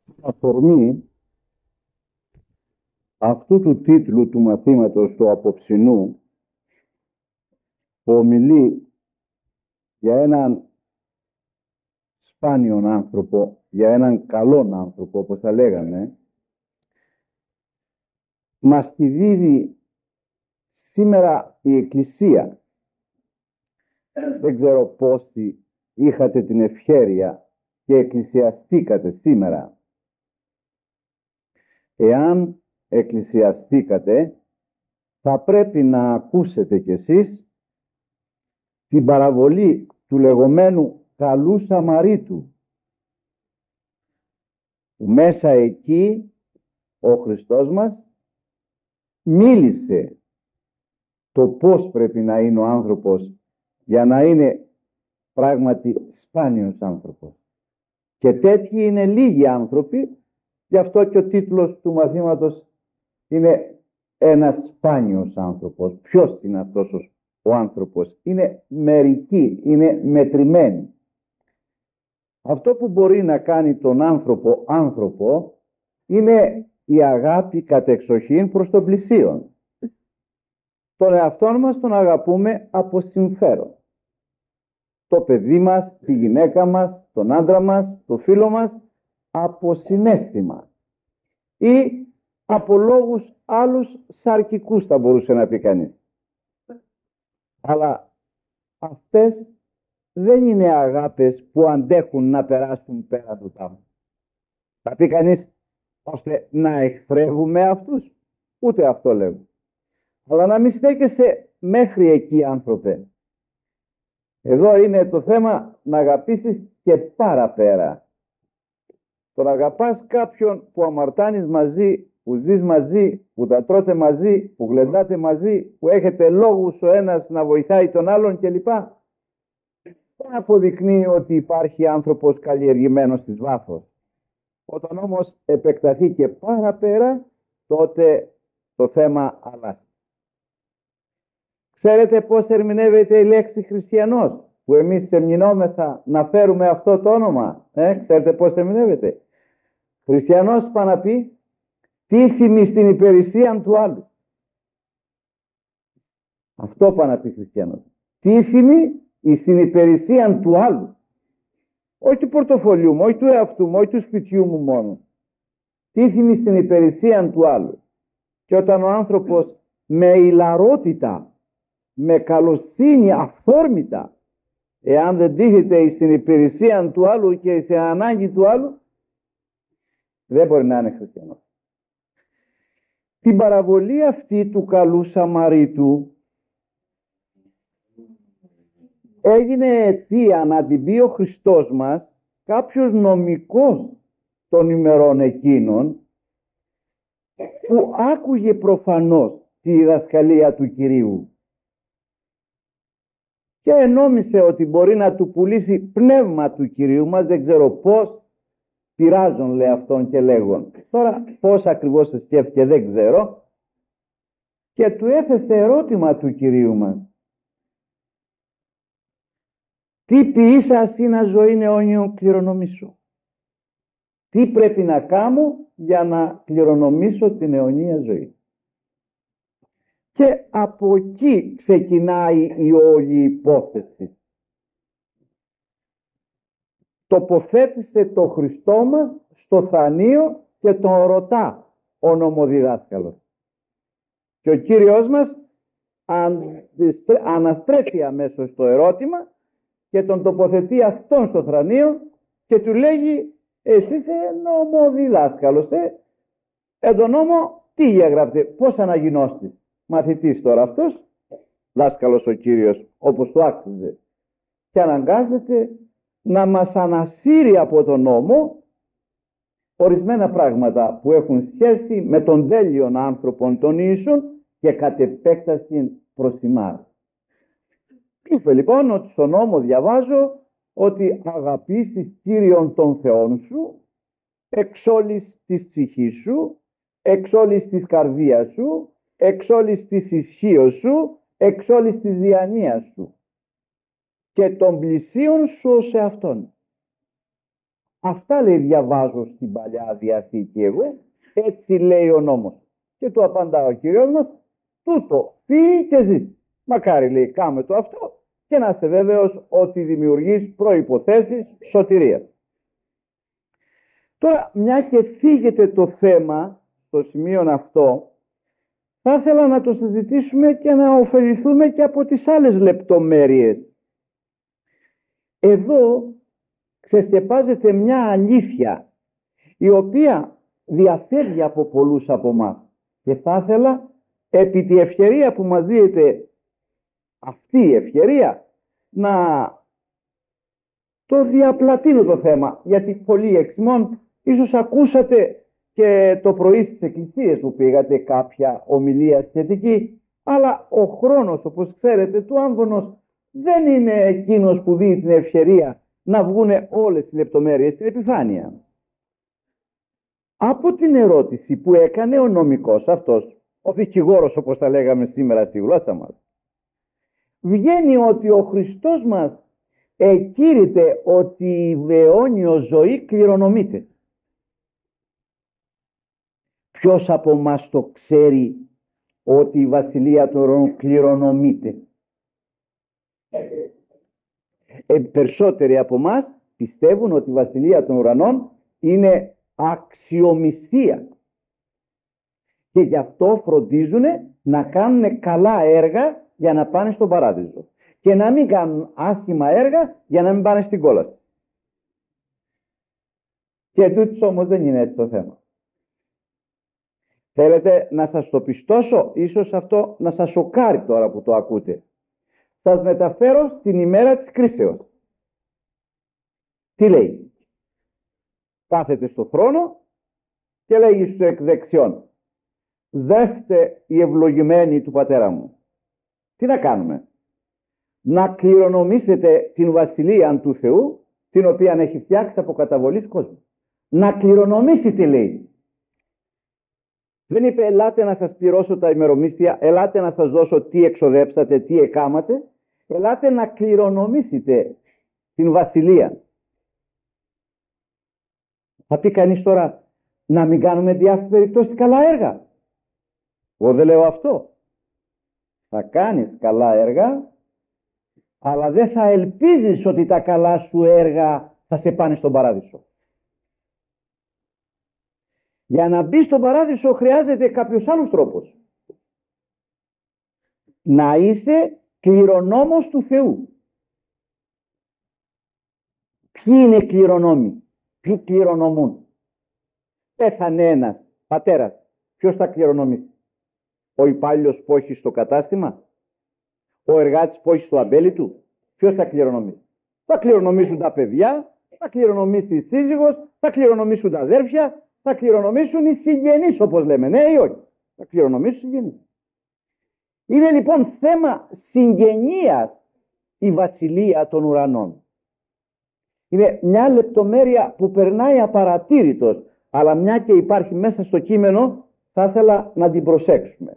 Αφορμή αυτού του τίτλου του μαθήματος του απόψινού που ομιλεί για έναν σπάνιον άνθρωπο, για έναν καλόν άνθρωπο όπως θα λέγαμε, μας τη δίδει σήμερα η Εκκλησία. Δεν ξέρω πόσοι είχατε την ευχέρεια και εκκλησιαστήκατε σήμερα. Εάν εκκλησιαστήκατε, θα πρέπει να ακούσετε κι εσείς την παραβολή του λεγόμενου καλού Σαμαρίτου, που μέσα εκεί ο Χριστός μας μίλησε το πώς πρέπει να είναι ο άνθρωπος για να είναι πράγματι σπάνιος άνθρωπος. Και τέτοιοι είναι λίγοι άνθρωποι, γι' αυτό και ο τίτλος του μαθήματος είναι ένας σπάνιος άνθρωπος. Ποιος είναι αυτός ο άνθρωπος? Είναι μερικοί, είναι μετρημένοι. Αυτό που μπορεί να κάνει τον άνθρωπο είναι η αγάπη κατεξοχήν προς τον πλησίον. Τον εαυτόν μας τον αγαπούμε από συμφέρον. Το παιδί μας, τη γυναίκα μας, τον άντρα μας, το φίλο μας, από συναίσθημα ή από λόγους άλλους σαρκικούς θα μπορούσε να πει κανείς. Αλλά αυτές δεν είναι αγάπες που αντέχουν να περάσουν πέρα του τάφου. Θα πει κανείς ώστε να εχθρεύουμε αυτούς? Ούτε αυτό λέω. Αλλά να μην στέκεσαι μέχρι εκεί, άνθρωπε. Εδώ είναι το θέμα να αγαπήσεις και παραπέρα. Το να αγαπάς κάποιον που αμαρτάνεις μαζί, που ζεις μαζί, που τα τρώτε μαζί, που γλεντάτε μαζί, που έχετε λόγους ο ένας να βοηθάει τον άλλον κλπ. Δεν αποδεικνύει ότι υπάρχει άνθρωπος καλλιεργημένος στις βάθος. Όταν όμως επεκταθεί και παραπέρα, τότε το θέμα αλλάζει. Ξέρετε πώς ερμηνεύεται η λέξη χριστιανός, που εμείς εμεινόμεθα να φέρουμε αυτό το όνομα? Ξέρετε πώς ερμηνεύεται? Χριστιανός πάει να πει τίθιμη στην υπηρεσία του άλλου. Αυτό πάει να πει χριστιανός. Τίθιμη στην υπηρεσία του άλλου. Όχι του πορτοφολιού μου, όχι του εαυτού μου, όχι του σπιτιού μου μόνο. Τίθιμη στην υπηρεσία του άλλου. Και όταν ο άνθρωπος με ηλαρότητα, με καλοσύνη αυθόρμητα, εάν δεν τίθεται στην υπηρεσία του άλλου και στην ανάγκη του άλλου, δεν μπορεί να είναι χριστιανός. Την παραβολή αυτή του καλού Σαμαρίτου έγινε αιτία να την πει ο Χριστός μας κάποιος νομικός των ημερών εκείνων, που άκουγε προφανώς τη διδασκαλία του Κυρίου και νόμισε ότι μπορεί να του πουλήσει πνεύμα του Κυρίου μας, δεν ξέρω πώς, πειράζον λέει αυτόν και λέγον. Τώρα πώς ακριβώς σε σκέφτηκε δεν ξέρω, και του έθεσε ερώτημα του Κυρίου μας. Τι ποιήσας είναι ζωή αιώνιον κληρονομήσω? Τι πρέπει να κάνω για να κληρονομήσω την αιωνία ζωή? Και από εκεί ξεκινάει η όλη υπόθεση. Τοποθέτησε το Χριστό μας στο θανείο και τον ρωτά ο νομοδιδάσκαλος. Και ο Κύριος μας αναστρέφει αμέσως το ερώτημα και τον τοποθετεί αυτόν στο θρανείο και του λέγει εσύ είσαι νομοδιδάσκαλος, εν τον νόμο τι έγραψε, πώς αναγινώστης? Μαθητής τώρα αυτός, δάσκαλος ο Κύριος όπως του άξιζε, και αναγκάζεται να μας ανασύρει από τον νόμο ορισμένα πράγματα που έχουν σχέση με τον τέλειον άνθρωπον των ίσων και κατ' επέκταση προς ημάς. Είπε λοιπόν ότι στον νόμο διαβάζω ότι αγαπήσεις Κύριον τον Θεόν σου εξ όλης της ψυχής σου, εξ όλης της καρδίας σου, εξ όλης της ισχύως σου, εξ όλης της διανοίας σου και των πλησίων σου ως εαυτόν. Αυτά λέει διαβάζω στην Παλιά Διαθήκη εγώ, έτσι λέει ο νόμος. Και του απαντά ο Κύριος μας, τούτο φύγει και ζει. Μακάρι λέει κάμε το αυτό και να είσαι βέβαιος ότι δημιουργείς προϋποθέσεις σωτηρίας. Τώρα μια και φύγεται το θέμα στο σημείο αυτό, θα ήθελα να το συζητήσουμε και να ωφεληθούμε και από τις άλλες λεπτομέρειες. Εδώ ξεσκεπάζεται μια αλήθεια η οποία διαφεύγει από πολλούς από εμάς. Και θα ήθελα επί τη ευκαιρία που μας δίνεται αυτή η ευκαιρία να το διαπλατείνω το θέμα, γιατί πολλοί εξ ημών ίσως ακούσατε και το πρωί στις εκκλησίες που πήγατε κάποια ομιλία σχετική, αλλά ο χρόνος, όπως ξέρετε, του άμβονος δεν είναι εκείνος που δίνει την ευκαιρία να βγούνε όλες τις λεπτομέρειες στην επιφάνεια. Από την ερώτηση που έκανε ο νομικός αυτός, ο δικηγόρος όπως τα λέγαμε σήμερα στη γλώσσα μας, βγαίνει ότι ο Χριστός μας εκήρυτε ότι η αιώνιος ζωή κληρονομείται. Ποιος από μας το ξέρει ότι η Βασιλεία των Ουρανών κληρονομείται? Περισσότεροι από μας πιστεύουν ότι η Βασιλεία των Ουρανών είναι αξιομισθία και γι' αυτό φροντίζουν να κάνουν καλά έργα για να πάνε στον παράδεισο και να μην κάνουν άσχημα έργα για να μην πάνε στην κόλαση. Και τούτος όμως δεν είναι έτσι το θέμα. Θέλετε να σας το πιστώσω? Ίσως αυτό να σας σοκάρει τώρα που το ακούτε. Σας μεταφέρω στην ημέρα της κρίσεως. Τι λέει? Κάθεται στο θρόνο και λέγει στους εκ δεξιών, δεύτε οι ευλογημένοι του πατέρα μου. Τι να κάνουμε? Να κληρονομήσετε την βασιλεία του Θεού, την οποία έχει φτιάξει από καταβολής κόσμου. Να κληρονομήσετε, λέει. Δεν είπε ελάτε να σας πληρώσω τα ημερομίσθια, ελάτε να σας δώσω τι εξοδέψατε, τι εκάματε. Ελάτε να κληρονομήσετε την βασιλεία. Θα πει κανείς τώρα να μην κάνουμε διάφορες περιπτώσεις καλά έργα. Εγώ δεν λέω αυτό. Θα κάνεις καλά έργα, αλλά δεν θα ελπίζεις ότι τα καλά σου έργα θα σε πάνε στον παράδεισο. Για να μπει στον παράδεισο χρειάζεται κάποιος άλλος τρόπος. Να είσαι κληρονόμος του Θεού. Ποιοι είναι κληρονόμοι? Ποιοι κληρονομούν? Πέθανε ένας πατέρας. Ποιος θα κληρονομήσει? Ο υπάλληλος που έχει στο κατάστημα? Ο εργάτης που έχει στο αμπέλι του? Ποιος θα κληρονομήσει? Θα κληρονομήσουν τα παιδιά, θα κληρονομήσει η σύζυγος, θα κληρονομήσουν τα αδέρφια, θα κληρονομήσουν οι συγγενείς όπως λέμε, ναι ή όχι? Θα κληρονομήσουν οι συγγενείς. Είναι λοιπόν θέμα συγγενείας η βασιλεία των ουρανών. Είναι μια λεπτομέρεια που περνάει απαρατήρητος, αλλά μια και υπάρχει μέσα στο κείμενο θα ήθελα να την προσέξουμε.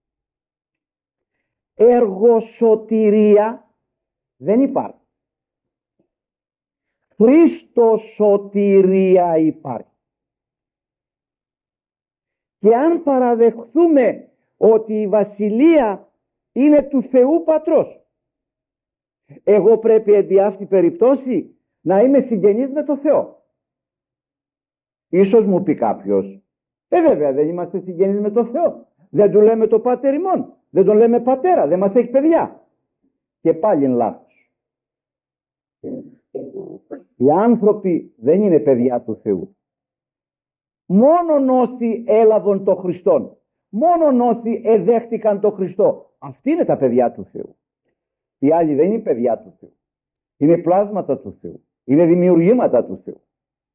Εργοσωτηρία δεν υπάρχει. Χριστοσωτηρία υπάρχει. Και αν παραδεχθούμε ότι η βασιλεία είναι του Θεού Πατρός, εγώ πρέπει εν αυτή περιπτώσει να είμαι συγγενής με το Θεό. Ίσως μου πει κάποιος, βέβαια δεν είμαστε συγγενείς με το Θεό. Δεν του λέμε το πάτερ ημών, δεν τον λέμε πατέρα, δεν μας έχει παιδιά. Και πάλι είναι λάθος. Οι άνθρωποι δεν είναι παιδιά του Θεού. Μόνον όσοι έλαβαν το Χριστόν, μόνον όσοι εδέχτηκαν το Χριστό, αυτοί είναι τα παιδιά του Θεού. Οι άλλοι δεν είναι παιδιά του Θεού. Είναι πλάσματα του Θεού. Είναι δημιουργήματα του Θεού.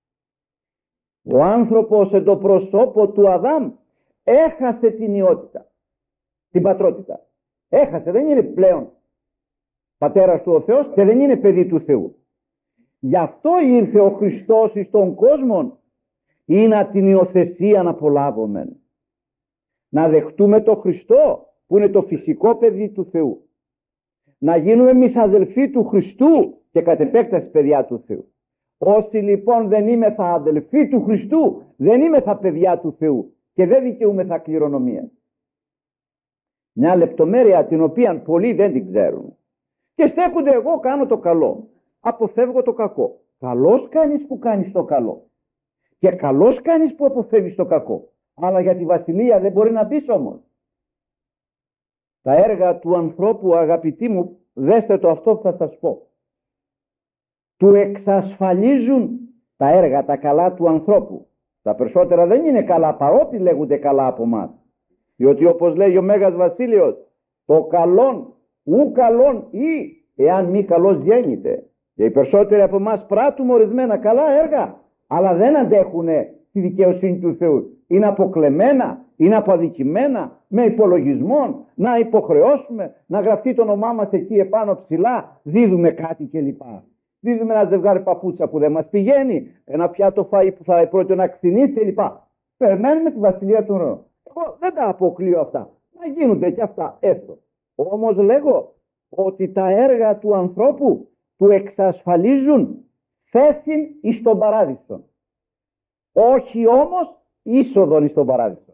Ο άνθρωπος εν το προσώπο του Αδάμ έχασε την ιότητα, την πατρότητα. Έχασε, δεν είναι πλέον πατέρας του ο Θεός και δεν είναι παιδί του Θεού. Γι' αυτό ήρθε ο Χριστός εις τον κόσμο, ή να την υιοθεσία να απολάβουμε. Να δεχτούμε το Χριστό που είναι το φυσικό παιδί του Θεού. Να γίνουμε εμείς αδελφοί του Χριστού και κατ' επέκταση παιδιά του Θεού. Όσοι λοιπόν δεν είμεθα αδελφοί του Χριστού, δεν είμεθα παιδιά του Θεού και δεν δικαιούμεθα κληρονομία. Μια λεπτομέρεια την οποία πολλοί δεν την ξέρουν. Και στέκονται, εγώ κάνω το καλό, αποφεύγω το κακό. Καλώς κάνεις που κάνεις το καλό. Και καλώς κάνεις που αποφεύγεις το κακό. Αλλά για τη βασιλεία δεν μπορεί να πεις όμως. Τα έργα του ανθρώπου, αγαπητοί μου, δέστε το αυτό που θα σας πω. Του εξασφαλίζουν τα έργα, τα καλά του ανθρώπου. Τα περισσότερα δεν είναι καλά, παρότι λέγονται καλά από μας. Διότι όπως λέει ο Μέγας Βασίλειος, το καλόν ου καλόν ή εάν μη καλός γέννηται. Και οι περισσότεροι από εμάς πράττουμε ορισμένα καλά έργα, αλλά δεν αντέχουν τη δικαιοσύνη του Θεού. Είναι αποκλεμμένα, είναι αποαδικημένα, με υπολογισμών, να υποχρεώσουμε, να γραφτεί το όνομά μας εκεί επάνω ψηλά, δίδουμε κάτι κλπ. Δίδουμε ένα ζευγάρι παπούτσα που δεν μας πηγαίνει, ένα πιάτο φαΐ που θα πρόκειται να ξυνήσει κλπ. Περιμένουμε τη βασιλεία του ουρανού. Εγώ δεν τα αποκλείω αυτά. Να γίνονται και αυτά έστω. Όμως λέγω ότι τα έργα του ανθρώπου του εξασφαλίζουν θέση εις τον παράδεισο. Όχι όμως είσοδον εις τον παράδεισο.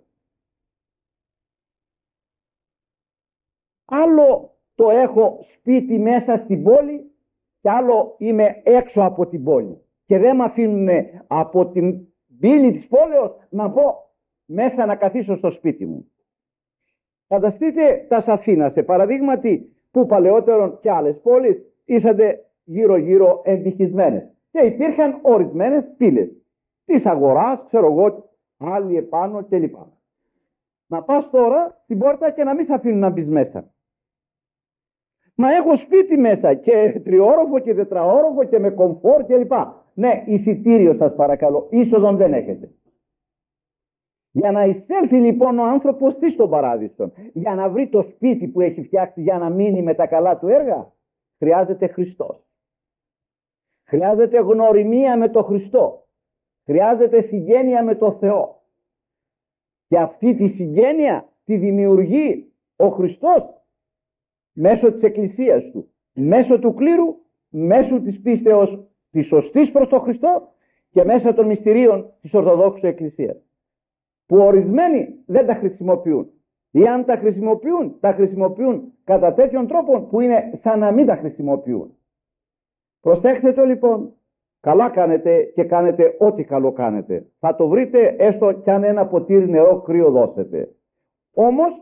Άλλο το έχω σπίτι μέσα στην πόλη και άλλο είμαι έξω από την πόλη. Και δεν με αφήνουν από την πύλη της πόλεως να πω μέσα να καθίσω στο σπίτι μου. Φανταστείτε τα Αθήνα, σε παραδείγματι, που παλαιότερον και άλλες πόλεις ήσατε γύρω γύρω ευτυχισμένες και υπήρχαν ορισμένες πύλες της αγοράς, ξέρω εγώ, άλλοι επάνω κλπ. Να πας τώρα στην πόρτα και να μην σε αφήνουν να μπεις μέσα. Μα έχω σπίτι μέσα και τριόροφο και τετραόροφο και με κομφόρ κλπ. Ναι, εισιτήριο σας παρακαλώ, είσοδον δεν έχετε. Για να εισέλθει λοιπόν ο άνθρωπος στον παράδεισο, για να βρει το σπίτι που έχει φτιάξει, για να μείνει με τα καλά του έργα, χρειάζεται Χριστός. Χρειάζεται γνωριμία με τον Χριστό. Χρειάζεται συγγένεια με τον Θεό. Και αυτή τη συγγένεια τη δημιουργεί ο Χριστός μέσω της Εκκλησίας του, μέσω του κλήρου, μέσω της πίστεως της σωστής προς τον Χριστό και μέσα των μυστηρίων της Ορθοδόξου Εκκλησίας, που ορισμένοι δεν τα χρησιμοποιούν, ή αν τα χρησιμοποιούν κατά τέτοιον τρόπο που είναι σαν να μην τα χρησιμοποιούν. Προσέξτε το λοιπόν, καλά κάνετε και κάνετε ό,τι καλό κάνετε. Θα το βρείτε έστω κι αν ένα ποτήρι νερό κρύο δώσετε. Όμως,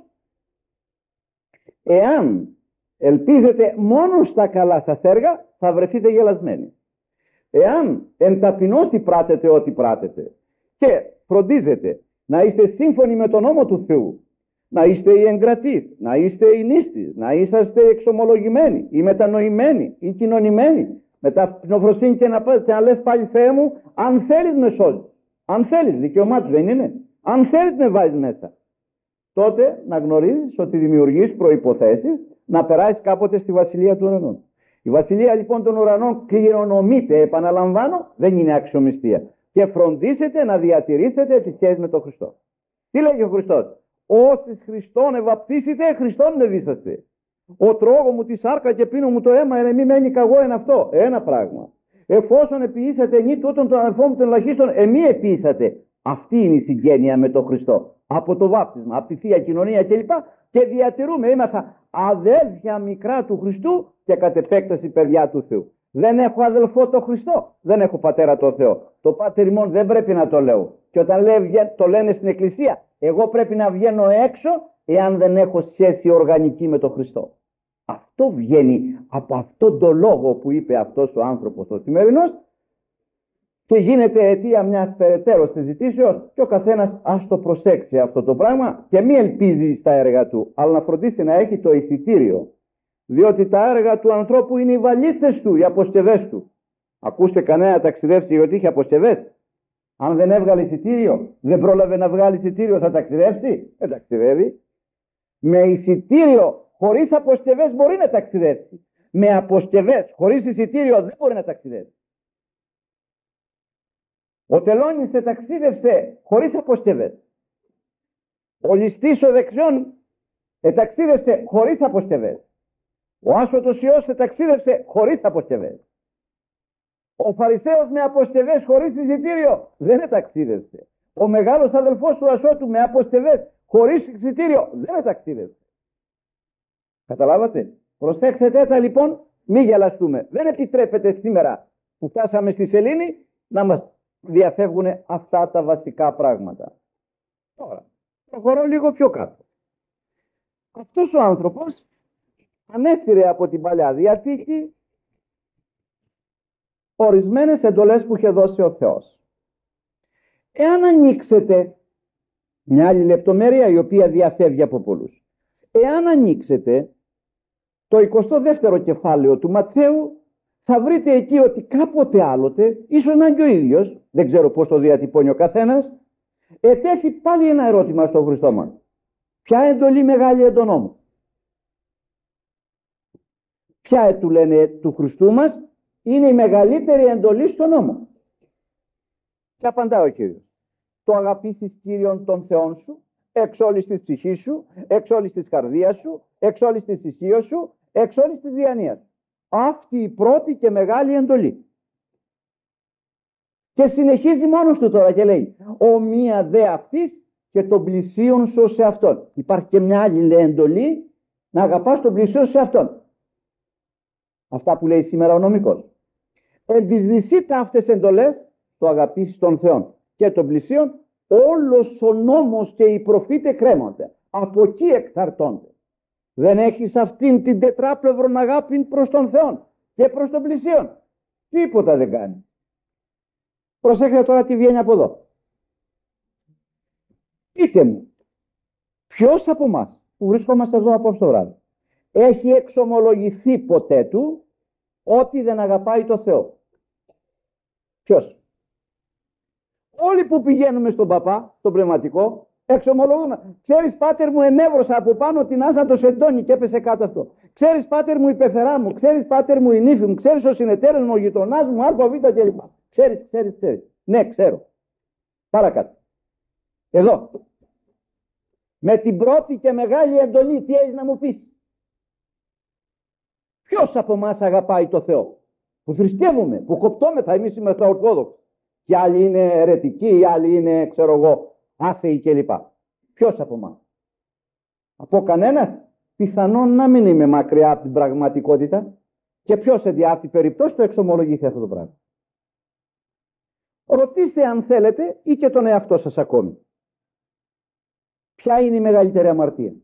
εάν ελπίζετε μόνο στα καλά σας έργα, θα βρεθείτε γελασμένοι. Εάν εν ταπεινώσει πράτετε ό,τι πράτετε και φροντίζετε να είστε σύμφωνοι με τον νόμο του Θεού, να είστε οι εγκρατείς, να είστε οι νήστεις, να είσαστε εξομολογημένοι ή μετανοημένοι ή κοινωνημένοι, με ταπεινοφροσύνη και να λες πάλι Θεέ μου, αν θέλεις με σώζεις, αν θέλεις, δικαιωμά του δεν είναι, αν θέλεις με βάζεις μέσα, τότε να γνωρίζεις ότι δημιουργείς προϋποθέσεις να περάσεις κάποτε στη Βασιλεία του Ουρανών. Η Βασιλεία λοιπόν των Ουρανών κληρονομείται, επαναλαμβάνω, δεν είναι αξιομιστία. Και φροντίσετε να διατηρήσετε τη σχέση με τον Χριστό. Τι λέγει ο Χριστός? Όσοι Χριστόν ευαπτίσετε, Χριστόν ευήσαστε. Ο τρώγω μου τη σάρκα και πίνω μου το αίμα, μη μένει καγώ εν αυτό. Ένα πράγμα. Εφόσον επιήσατε νη τούτον τον αδελφό μου των ελαχίστων, εμεί επιήσατε. Αυτή είναι η συγγένεια με τον Χριστό. Από το βάπτισμα, από τη Θεία Κοινωνία κλπ. Και διατηρούμε, είμαστε αδέλφια μικρά του Χριστού και κατ' επέκταση παιδιά του Θεού. Δεν έχω αδελφό το Χριστό, δεν έχω πατέρα το Θεό. Το πάτερ ημών δεν πρέπει να το λέω. Και όταν το λένε στην Εκκλησία, εγώ πρέπει να βγαίνω έξω εάν δεν έχω σχέση οργανική με τον Χριστό. Αυτό βγαίνει από αυτόν τον λόγο που είπε αυτός ο άνθρωπος ο σημερινός και γίνεται αιτία μιας περαιτέρω συζητήσεως και ο καθένας ας το προσέξει αυτό το πράγμα και μη ελπίζει στα έργα του, αλλά να φροντίσει να έχει το εισιτήριο. Διότι τα έργα του ανθρώπου είναι οι βαλίτσες του, οι αποσκευές του. Ακούστε κανένα ταξιδεύσει γιατί είχε αποσκευές? Αν δεν έβγαλε εισιτήριο, δεν πρόλαβε να βγάλει εισιτήριο, θα ταξιδεύσει? Δεν ταξιδεύει. Με εισιτήριο χωρίς αποσκευές μπορεί να ταξιδεύσει. Με αποσκευές χωρίς εισιτήριο δεν μπορεί να ταξιδεύσει. Ο τελώνης ταξίδευσε χωρίς αποσκευές. Ο ληστής ο δεξιών ταξίδευσε χωρίς αποσκευές. Ο άσωτος Υιός ταξίδευσε χωρίς αποσκευές. Ο Φαρισαίος με αποστευές χωρίς εισιτήριο δεν εταξίδευσε. Ο μεγάλος αδελφός του Ασώτου με αποστευές χωρίς εισιτήριο δεν εταξίδευσε. Καταλάβατε? Προσέξτε τα λοιπόν, μη γελαστούμε. Δεν επιτρέπεται σήμερα που φτάσαμε στη σελήνη να μας διαφεύγουν αυτά τα βασικά πράγματα. Τώρα, προχωρώ λίγο πιο κάτω. Αυτός ο άνθρωπος ανέστηρε από την Παλαιά Διαθήκη ορισμένες εντολές που είχε δώσει ο Θεός. Εάν ανοίξετε, μια άλλη λεπτομέρεια η οποία διαφεύγει από πολλούς, εάν ανοίξετε το 22ο κεφάλαιο του Ματθαίου, θα βρείτε εκεί ότι κάποτε άλλοτε, ίσως να είναι και ο ίδιος, δεν ξέρω πώς το διατυπώνει ο καθένας, ετέθη πάλι ένα ερώτημα στον Χριστό μας. Ποια εντολή μεγάλη εν τον νόμο? Ποια του λένε του Χριστού μας είναι η μεγαλύτερη εντολή στον νόμο? Και απαντά ο Κύριος. Το αγαπήσεις Κύριον τον Θεόν σου, εξ όλης της ψυχής σου, εξ όλης της καρδίας σου, εξ όλης της ισχύως σου, εξ όλης της διανοίας. Αυτή η πρώτη και μεγάλη εντολή. Και συνεχίζει μόνος του τώρα και λέει, ομοία δε αυτής και τον πλησίον σου σε αυτόν. Υπάρχει και μια άλλη λέει, εντολή, να αγαπάς τον πλησίον σε αυτόν. Αυτά που λέει σήμερα ο νομικός. Εν της δυσίτα αυτές εντολές, το αγαπήσεις τον Θεόν και τον πλησίον, όλος ο νόμος και οι προφήτε κρέμονται. Από εκεί εξαρτώνται. Δεν έχεις αυτήν την τετράπλευρον αγάπη προς τον Θεόν και προς τον πλησίον. Τίποτα δεν κάνει. Προσέχετε τώρα τι βγαίνει από εδώ. Πείτε μου, ποιος από εμάς που βρισκόμαστε εδώ από το βράδυ έχει εξομολογηθεί ποτέ του ότι δεν αγαπάει το Θεό? Ποιος? Όλοι που πηγαίνουμε στον παπά, στον πνευματικό, εξομολογούμε. Ξέρεις πάτερ μου, ενέβρωσα από πάνω την άζα το σεντόνι και έπεσε κάτω αυτό. Ξέρεις πάτερ μου η πεθερά μου, ξέρεις πάτερ μου η νύφη μου, ξέρεις ο συνεταίρος μου, ο γειτονάς μου, ΑΒ κλπ. Ξέρεις. Ναι, ξέρω. Παρακάτω. Εδώ. Με την πρώτη και μεγάλη εντολή, τι έχεις να μου πεις? Ποιος από εμάς αγαπάει το Θεό? Που θρησκεύουμε, που κοπτόμεθα, εμείς είμαστε Ορθόδοξοι. Και άλλοι είναι αιρετικοί, οι άλλοι είναι, ξέρω εγώ, άθεοι κλπ. Ποιος από εμάς? Από κανένας? Πιθανόν να μην είμαι μακριά από την πραγματικότητα. Και ποιος σε διάφτη περιπτώσει το εξομολογηθεί αυτό το πράγμα? Ρωτήστε αν θέλετε ή και τον εαυτό σας ακόμη. Ποια είναι η μεγαλύτερη αμαρτία?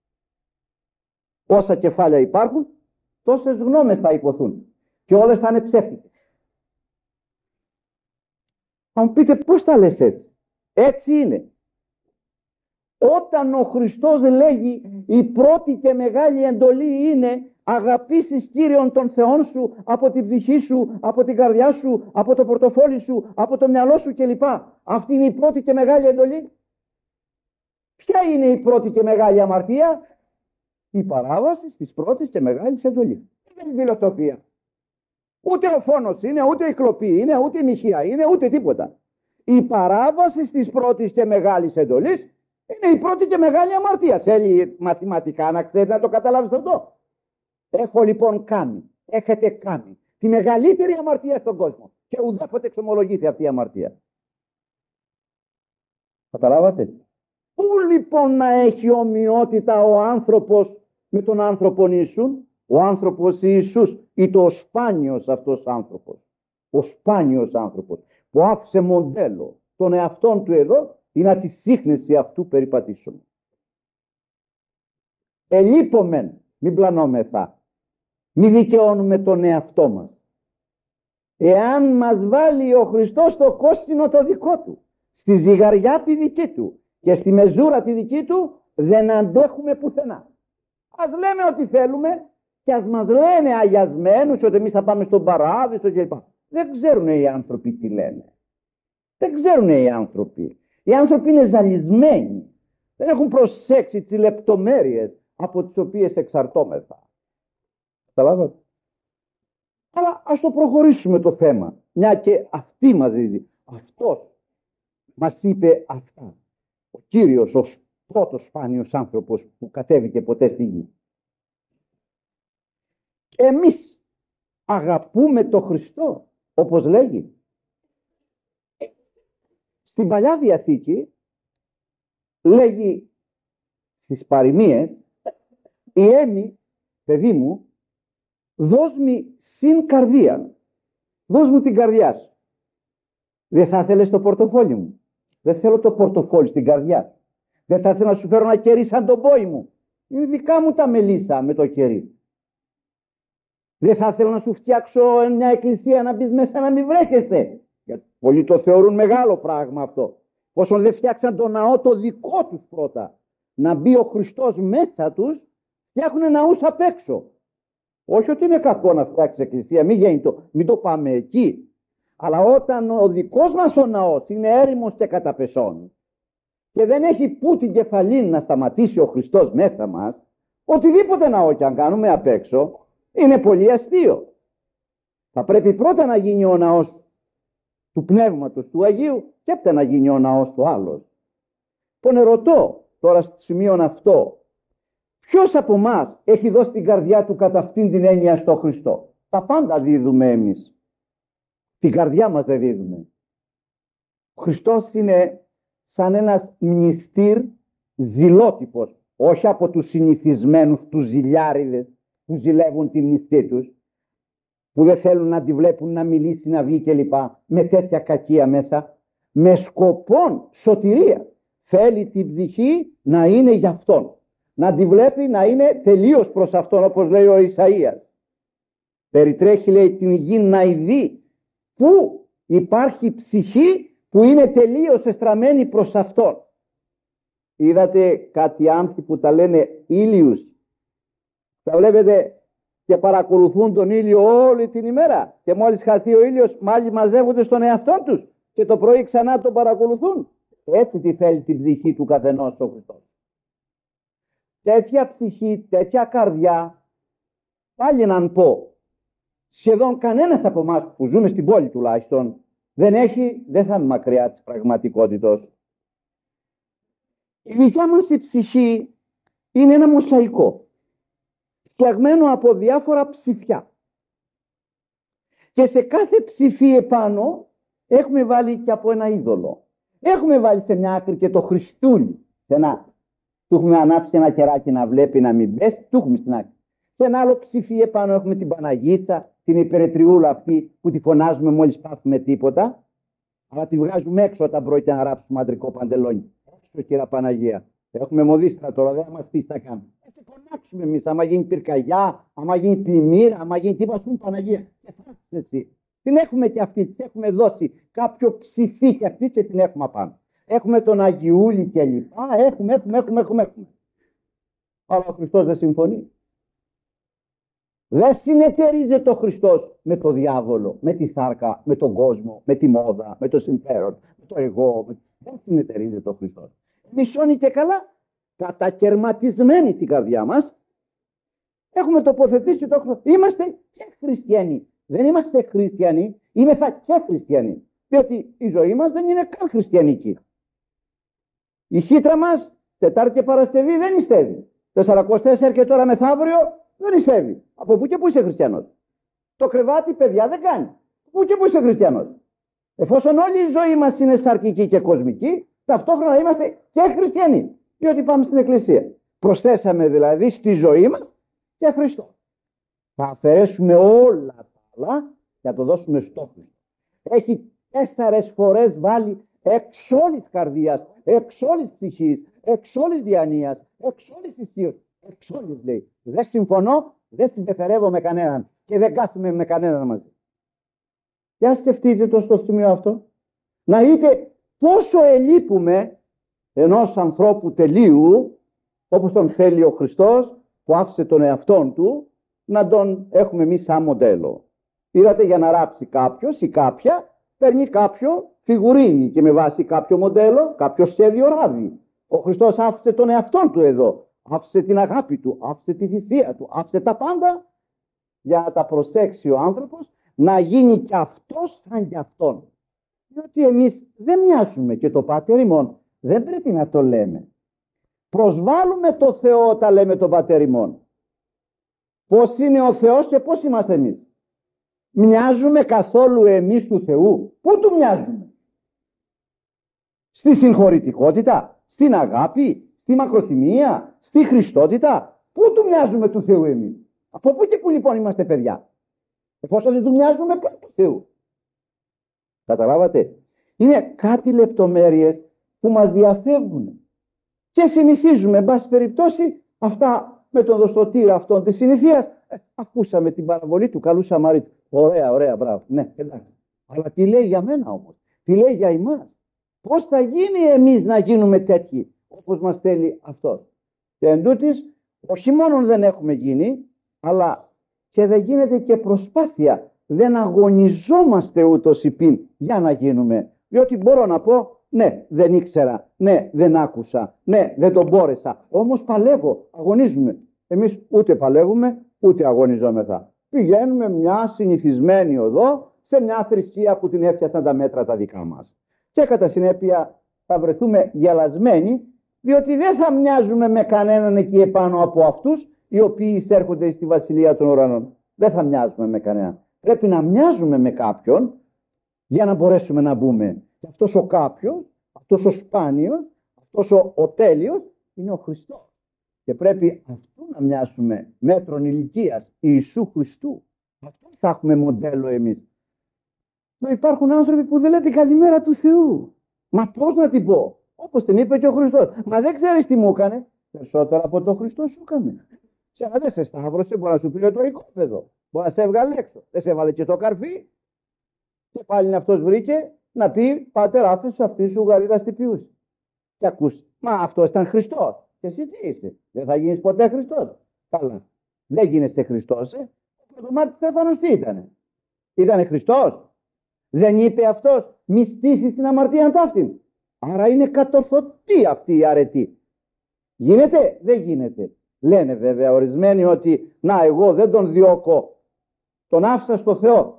Όσα κεφάλαια υπάρχουν, τόσες γνώμες θα υποθούν. Και όλες θα είναι ψεύτικες. Θα μου πείτε πώς τα λες έτσι? Έτσι είναι. Όταν ο Χριστός λέγει η πρώτη και μεγάλη εντολή είναι αγαπήσεις Κύριον τον Θεόν σου από την ψυχή σου, από την καρδιά σου, από το πορτοφόλι σου, από το μυαλό σου κλπ. Αυτή είναι η πρώτη και μεγάλη εντολή. Ποια είναι η πρώτη και μεγάλη αμαρτία? Η παράβαση της πρώτης και μεγάλης εντολής. Δεν είναι φιλοσοφία. Ούτε ο φόνος είναι, ούτε η κλοπή είναι, ούτε η μοιχεία είναι, ούτε τίποτα. Η παράβαση της πρώτης και μεγάλης εντολής είναι η πρώτη και μεγάλη αμαρτία. Θέλει μαθηματικά να ξέρει να το καταλάβεις αυτό. Έχω λοιπόν κάνει, έχετε κάνει τη μεγαλύτερη αμαρτία στον κόσμο και ουδέποτε εξομολογείται αυτή η αμαρτία. Καταλάβατε? Πού λοιπόν να έχει ομοιότητα ο άνθρωπος με τον άνθρωπον Ιησούν? Ο άνθρωπος Ιησούς ήταν ο σπάνιος αυτός άνθρωπος. Ο σπάνιος άνθρωπος που άφησε μοντέλο τον εαυτόν του εδώ ή να τη σύχνεση αυτού περιπατήσουμε. Ελείπομεν, μην πλανόμεθα, μην δικαιώνουμε τον εαυτό μας. Εάν μας βάλει ο Χριστός στο κόστινο το δικό του, στη ζυγαριά τη δική του και στη μεζούρα τη δική του, δεν αντέχουμε πουθενά. Ας λέμε ό,τι θέλουμε και ας μας λένε αγιασμένους ότι εμείς θα πάμε στον παράδεισο κλπ. Δεν ξέρουν οι άνθρωποι τι λένε. Δεν ξέρουν οι άνθρωποι. Οι άνθρωποι είναι ζαλισμένοι. Δεν έχουν προσέξει τις λεπτομέρειες από τις οποίες εξαρτώμεθα. Καταλάβατε? Αλλά ας το προχωρήσουμε το θέμα. Μια και αυτή μας δίδει. Αυτός μας είπε αυτά. Ο Κύριος ως πρώτος σπάνιος άνθρωπος που κατέβηκε ποτέ στη γη. Εμείς αγαπούμε τον Χριστό. όπως λέγει. Στην Παλιά Διαθήκη λέγει στις παροιμίες, η έμη, παιδί μου, δώσ' μη συν καρδία, δώσ' μου την καρδιά σου. Δεν θα ήθελες το πορτοφόλι μου? Δεν θέλω το πορτοφόλι στην καρδιά. Δεν θα ήθελα να σου φέρω ένα κερί σαν τον πόη μου. Είναι δικά μου τα μελίσσα με το κερί. Δεν θα ήθελα να σου φτιάξω μια εκκλησία να μπεις μέσα να μην βρέχεσαι. Γιατί πολλοί το θεωρούν μεγάλο πράγμα αυτό. Όσον δεν φτιάξαν το ναό το δικό τους πρώτα, να μπει ο Χριστός μέσα τους, φτιάχνουν ναούς απ' έξω. Όχι ότι είναι κακό να φτιάξει εκκλησία, μην το πάμε εκεί. Αλλά όταν ο δικός μας ο ναός είναι έρημος και καταπεσών και δεν έχει που την κεφαλή να σταματήσει ο Χριστός μέσα μας, οτιδήποτε ναό και αν κάνουμε απ' έξω είναι πολύ αστείο. Θα πρέπει πρώτα να γίνει ο ναός του Πνεύματος του Αγίου και έπειτα να γίνει ο ναός του άλλος. Λοιπόν, ρωτώ τώρα στο σημείο αυτό, ποιος από εμάς έχει δώσει την καρδιά του κατά αυτήν την έννοια στο Χριστό? Τα πάντα δίδουμε εμείς. Την καρδιά μας δεν δίδουμε. Ο Χριστός είναι σαν ένας μνηστήρ ζηλότυπος, όχι από τους συνηθισμένους τους ζηλιάριδες που ζηλεύουν τη μνηστή τους, που δεν θέλουν να τη βλέπουν να μιλήσει, να βγει κλπ. Με τέτοια κακία μέσα, με σκοπόν σωτηρία. Θέλει την ψυχή να είναι για αυτόν, να τη βλέπει να είναι τελείως προς αυτόν, όπως λέει ο Ισαΐας. Περιτρέχει, λέει, την γη να ειδεί που υπάρχει ψυχή που είναι τελείως εστραμμένη προς αυτόν. Είδατε κάτι άνθη που τα λένε ήλιους? Τα βλέπετε και παρακολουθούν τον ήλιο όλη την ημέρα και μόλις χαθεί ο ήλιος μάλλον μαζεύονται στον εαυτό τους και το πρωί ξανά τον παρακολουθούν. Έτσι τη θέλει την ψυχή του καθενός ο Χριστός. Τέτοια ψυχή, τέτοια καρδιά, πάλι να πω, σχεδόν κανένας από εμάς που ζούμε στην πόλη τουλάχιστον δεν έχει, δεν θα είναι μακριά της πραγματικότητας. Η δικιά μας η ψυχή είναι ένα μοσαϊκό φτιαγμένο από διάφορα ψηφιά και σε κάθε ψηφί επάνω έχουμε βάλει και από ένα είδωλο. Έχουμε βάλει σε μια άκρη και το Χριστούλι, του έχουμε ανάψει ένα κεράκι να βλέπει να μην πέσει, του έχουμε στην άκρη. Σε ένα άλλο ψηφί επάνω έχουμε την Παναγίτσα, την υπερετριούλα αυτή που τη φωνάζουμε μόλις πάθουμε τίποτα, αλλά τη βγάζουμε έξω όταν πρόκειται να ράψουμε αντρικό παντελόνι. Έξω, κυρία Παναγία. Έχουμε μοδίστρα τώρα, δεν θα μας πεις τι θα κάνουμε. Θα σε φωνάξουμε εμείς, άμα γίνει πυρκαγιά, άμα γίνει πλημμύρα, άμα γίνει τίποτα, ας πούμε Παναγία. Και φάσεις εσύ. Την έχουμε και αυτή, της έχουμε δώσει κάποιο ψηφί και αυτή και την έχουμε απάνω. Έχουμε τον Αγιούλη και λοιπά, έχουμε. Αλλά ο Χριστός δεν συμφωνεί. Δεν συνεταιρίζεται ο Χριστός με το διάβολο, με τη σάρκα, με τον κόσμο, με τη μόδα, με το συμφέρον, με το εγώ. Δεν συνεταιρίζεται ο Χριστός. Μισώνει και καλά, κατακερματισμένη την καρδιά μας, έχουμε τοποθετήσει το Χριστό. Είμαστε και χριστιανοί. Δεν είμαστε χριστιανοί, είμεθα και χριστιανοί. Διότι η ζωή μας δεν είναι καν χριστιανική. Η χύτρα μας Τετάρτη και Παρασκευή δεν νηστεύει. 44 και τώρα μεθαύριο δεν νηστεύει. Από πού και πού είσαι χριστιανός? Το κρεβάτι, παιδιά, δεν κάνει. Πού και πού είσαι χριστιανός? Εφόσον όλη η ζωή μας είναι σαρκική και κοσμική, ταυτόχρονα είμαστε και χριστιανοί. Διότι πάμε στην εκκλησία. Προσθέσαμε δηλαδή στη ζωή μας και Χριστό. Θα αφαιρέσουμε όλα τα άλλα και θα το δώσουμε στο Χριστό. Έχει 4 φορές βάλει εξ όλης καρδίας, εξ όλης ψυχής, εξ όλης διανοίας, εξ όλης ισχύως, εξ όλης λέει. Δεν συμφωνώ, δεν συμπεθερεύω με κανέναν και δεν κάθομαι με κανέναν μαζί. Για σκεφτείτε το στο σημείο αυτό. Να δείτε πόσο ελείπουμε ενός ανθρώπου τελείου, όπως τον θέλει ο Χριστός, που άφησε τον εαυτόν του, να τον έχουμε εμείς σαν μοντέλο. Είδατε, για να ράψει κάποιος ή κάποια, παίρνει κάποιο φιγουρίνι και με βάση κάποιο μοντέλο, κάποιο σχέδιο ράβει. Ο Χριστός άφησε τον εαυτόν του εδώ, άφησε την αγάπη του, άφησε τη θυσία του, άφησε τα πάντα για να τα προσέξει ο άνθρωπος, να γίνει κι αυτός σαν κι αυτόν. Διότι εμείς δεν μοιάζουμε και το Πατέρ ημών δεν πρέπει να το λέμε. Προσβάλλουμε το Θεό όταν λέμε τον Πατέρ ημών. Πώς είναι ο Θεός και πώς είμαστε εμείς. Μοιάζουμε καθόλου εμείς του Θεού? Πού του μοιάζουμε? Στη συγχωρητικότητα, στην αγάπη, στη μακροθυμία, στη χριστότητα? Πού του μοιάζουμε του Θεού εμείς? Από πού και πού λοιπόν είμαστε παιδιά? Εφόσον δεν του μοιάζουμε, πού του Θεού? Καταλάβατε? Είναι κάτι λεπτομέρειες που μας διαφεύγουν και συνηθίζουμε, εν πάση περιπτώσει, αυτά με τον δοστοτήρα αυτόν της συνηθίας. Ακούσαμε την παραβολή του καλού Σαμαρίτου. Ωραία, μπράβο. Ναι, εντάξει. Αλλά τι λέει για μένα όμως? Τι λέει για εμάς? Πώς θα γίνει εμείς να γίνουμε τέτοιοι όπως μας θέλει αυτός? Και εντούτοις, όχι μόνο δεν έχουμε γίνει, αλλά και δεν γίνεται και προσπάθεια. Δεν αγωνιζόμαστε ούτως υπήν για να γίνουμε. Διότι μπορώ να πω, ναι, δεν ήξερα, ναι, δεν άκουσα, ναι, δεν τον μπόρεσα. Όμως παλεύω, αγωνίζουμε. Εμείς ούτε παλεύουμε, ούτε αγωνιζόμεθα. Πηγαίνουμε μια συνηθισμένη οδό σε μια θρησκεία που την έφτιασαν τα μέτρα τα δικά μας. Και κατά συνέπεια θα βρεθούμε γελασμένοι, διότι δεν θα μοιάζουμε με κανέναν εκεί επάνω από αυτούς οι οποίοι εισέρχονται στη Βασιλεία των Ουρανών. Δεν θα μοιάζουμε με κανέναν. Πρέπει να μοιάζουμε με κάποιον για να μπορέσουμε να μπούμε. Και αυτός ο κάποιος, αυτός ο σπάνιος, αυτός ο τέλειος είναι ο Χριστός. Και πρέπει αυτού να μοιάσουμε, μέτρον ηλικίας Ιησού Χριστού. Αυτό θα έχουμε μοντέλο εμείς. Υπάρχουν άνθρωποι που δεν λένε την καλημέρα του Θεού. Μα πώς να την πω? Όπως την είπε και ο Χριστός. Μα δεν ξέρεις τι μου έκανε? Περισσότερο από τον Χριστό σου έκανε. Σε να δεν σε σταύρωσε, μπορεί να σου πήρε το οικόπεδο. Μπορεί να σε έβγαλε έξω. Δεν σε έβαλε και το καρφί. Και πάλι αυτός βρήκε να πει, Πάτερ, άφησε αυτή σου γαρίδα στη πιούση. Και ακούς, μα αυτός ήταν Χριστός. Και εσύ τι είσαι? Δεν θα γίνεις ποτέ Χριστός? Καλά. Δεν γίνεσαι Χριστός, Ο πρωτομάρτης Στέφανος τι ήτανε? Ήτανε Χριστός? Δεν είπε αυτός, μη στήσεις την αμαρτία ταύτην? Άρα είναι κατορθωτή αυτή η αρετή. Γίνεται? Δεν γίνεται. Λένε βέβαια ορισμένοι ότι να, εγώ δεν τον διώκω, τον άφησα στο Θεό.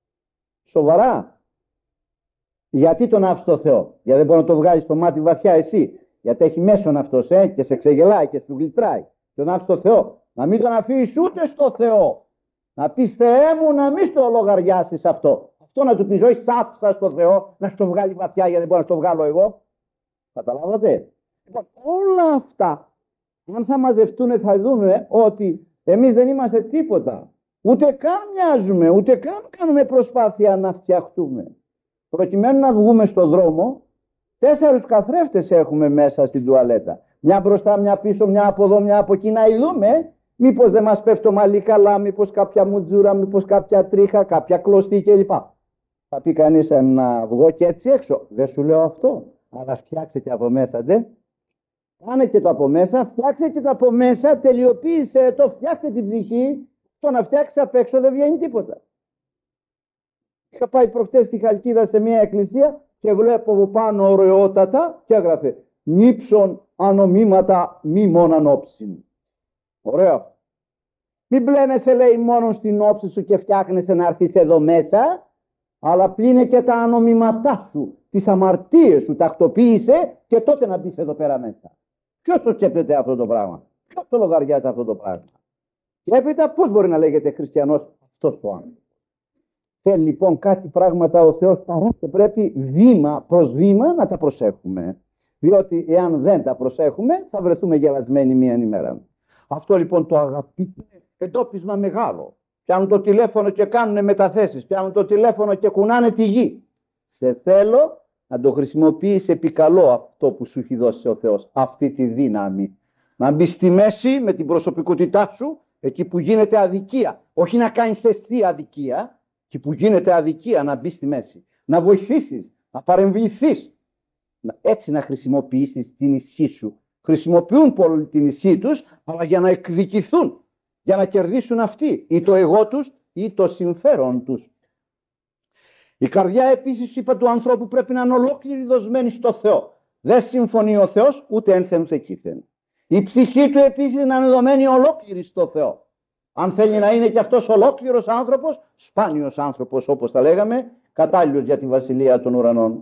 Σοβαρά? Γιατί τον άφησε στο Θεό? Γιατί δεν μπορεί να το βγάλει στο μάτι βαθιά εσύ? Γιατί έχει μέσον αυτός και σε ξεγελάει και σου γλιστράει. Τον άφησε στο Θεό. Να μην τον αφήσεις ούτε στο Θεό. Να πεις, Θεέ μου, να μην στο λογαριάσεις αυτό. Αυτό να του πεις, όχι, άφησα στο Θεό να στο βγάλει βαθιά γιατί δεν μπορώ να στο βγάλω εγώ. Καταλάβατε? Λοιπόν, όλα αυτά, αν θα μαζευτούν, θα δούμε ότι εμείς δεν είμαστε τίποτα. Ούτε καν μοιάζουμε, ούτε καν κάνουμε προσπάθεια να φτιαχτούμε. Προκειμένου να βγούμε στον δρόμο, 4 καθρέφτες έχουμε μέσα στην τουαλέτα. Μια μπροστά, μια πίσω, μια από εδώ, μια από εκεί, να ειδούμε μήπως δεν μας πέφτει το μαλλί καλά, μήπως κάποια μουτζούρα, μήπως κάποια τρίχα, κάποια κλωστή κλπ. Θα πει κανείς να βγω και έτσι έξω. Δεν σου λέω αυτό, αλλά φτιάξε και από μέσα, δε. Κάνε και το από μέσα, φτιάξε και το από μέσα, τελειοποίησε το, φτιάξε την ψυχή. Το να φτιάξει απ' έξω δεν βγαίνει τίποτα. Είχα πάει προχτές στη Χαλκίδα σε μια εκκλησία και βλέπω από πάνω ωραιότατα και έγραφε νύψον ανομήματα μη μόναν όψιν. Ωραίο. Μην πλένεσαι, λέει, μόνο στην όψη σου και φτιάχνεσαι να έρθεις εδώ μέσα, αλλά πλύνε και τα ανομήματά σου, τις αμαρτίες σου, τακτοποίησε και τότε να μπεις εδώ πέρα μέσα. Ποιος το σκέπτεται αυτό το πράγμα? Ποιος το λογαριάζει αυτό το πράγμα? Και έπειτα πώς μπορεί να λέγεται χριστιανός αυτός το άνθρωπο? Θέλει λοιπόν κάτι πράγματα ο Θεός παρά, πρέπει βήμα προς βήμα να τα προσέχουμε. Διότι εάν δεν τα προσέχουμε θα βρεθούμε γελασμένοι μία ημέρα. Αυτό λοιπόν το αγαπητό εντόπισμα μεγάλο. Πιάνουν το τηλέφωνο και κάνουν μεταθέσεις. Πιάνουν το τηλέφωνο και κουνάνε τη γη. Σε θέλω να το χρησιμοποιείς επί καλό αυτό που σου έχει δώσει ο Θεός. Αυτή τη δύναμη. Να μπει στη μέση με την προσωπικότητά σου, εκεί που γίνεται αδικία. Όχι να κάνεις εσύ αδικία, εκεί που γίνεται αδικία να μπει στη μέση. Να βοηθήσεις, να παρεμβληθείς. Έτσι να χρησιμοποιήσεις την ισχύ σου. Χρησιμοποιούν πολύ την ισχύ τους, αλλά για να εκδικηθούν, για να κερδίσουν αυτοί ή το εγώ τους ή το συμφέρον τους. Η καρδιά επίσης, είπα, του ανθρώπου πρέπει να είναι ολόκληρη δοσμένη στο Θεό. Δεν συμφωνεί ο Θεός ούτε ένθεν ούτε κήθεν. Η ψυχή του επίσης να είναι δομένη ολόκληρη στο Θεό. Αν θέλει να είναι και αυτός ολόκληρος άνθρωπος, σπάνιος άνθρωπος όπως τα λέγαμε, κατάλληλος για τη Βασιλεία των Ουρανών.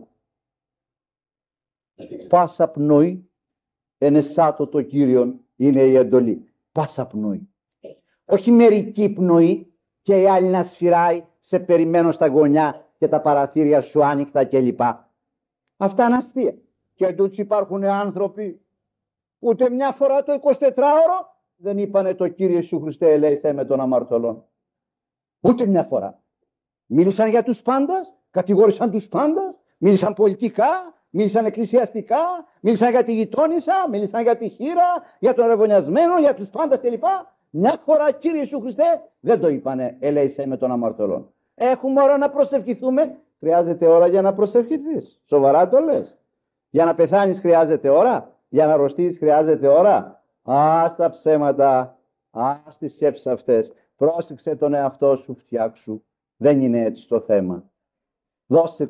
Πάσα πνοή ενεσάτω το Κύριον είναι η εντολή. Πάσα πνοή. Όχι μερική πνοή και η άλλη να σφυράει σε περιμένω στα γωνιά και τα παραθύρια σου άνοιχτα κλπ. Αυτά είναι αστεία. Και εντούτοις υπάρχουν άνθρωποι ούτε μια φορά το 24ωρο δεν είπανε το Κύριε Ιησού Χριστέ ελέησέ με των αμαρτωλών. Ούτε μια φορά. Μίλησαν για τους πάντας, κατηγόρησαν τους πάντας, μίλησαν πολιτικά, μίλησαν εκκλησιαστικά, μίλησαν για τη γειτόνισσα, μίλησαν για τη χήρα, για τον ρεβωνιασμένο, για τους πάντας κλπ. Μια φορά Κύριε Ιησού Χριστέ δεν το είπανε ελέησέ με των αμαρτωλών. Έχουμε ώρα να προσευχηθούμε. Χρειάζεται ώρα για να προσευχηθείς. Σοβαρά το λες? Για να πεθάνεις χρειάζεται ώρα? Για να αρρωστείς χρειάζεται ώρα? Ας τα ψέματα, ας τις σκέψεις αυτές. Πρόσεξε τον εαυτό σου, φτιάξου. Δεν είναι έτσι το θέμα. Δώσε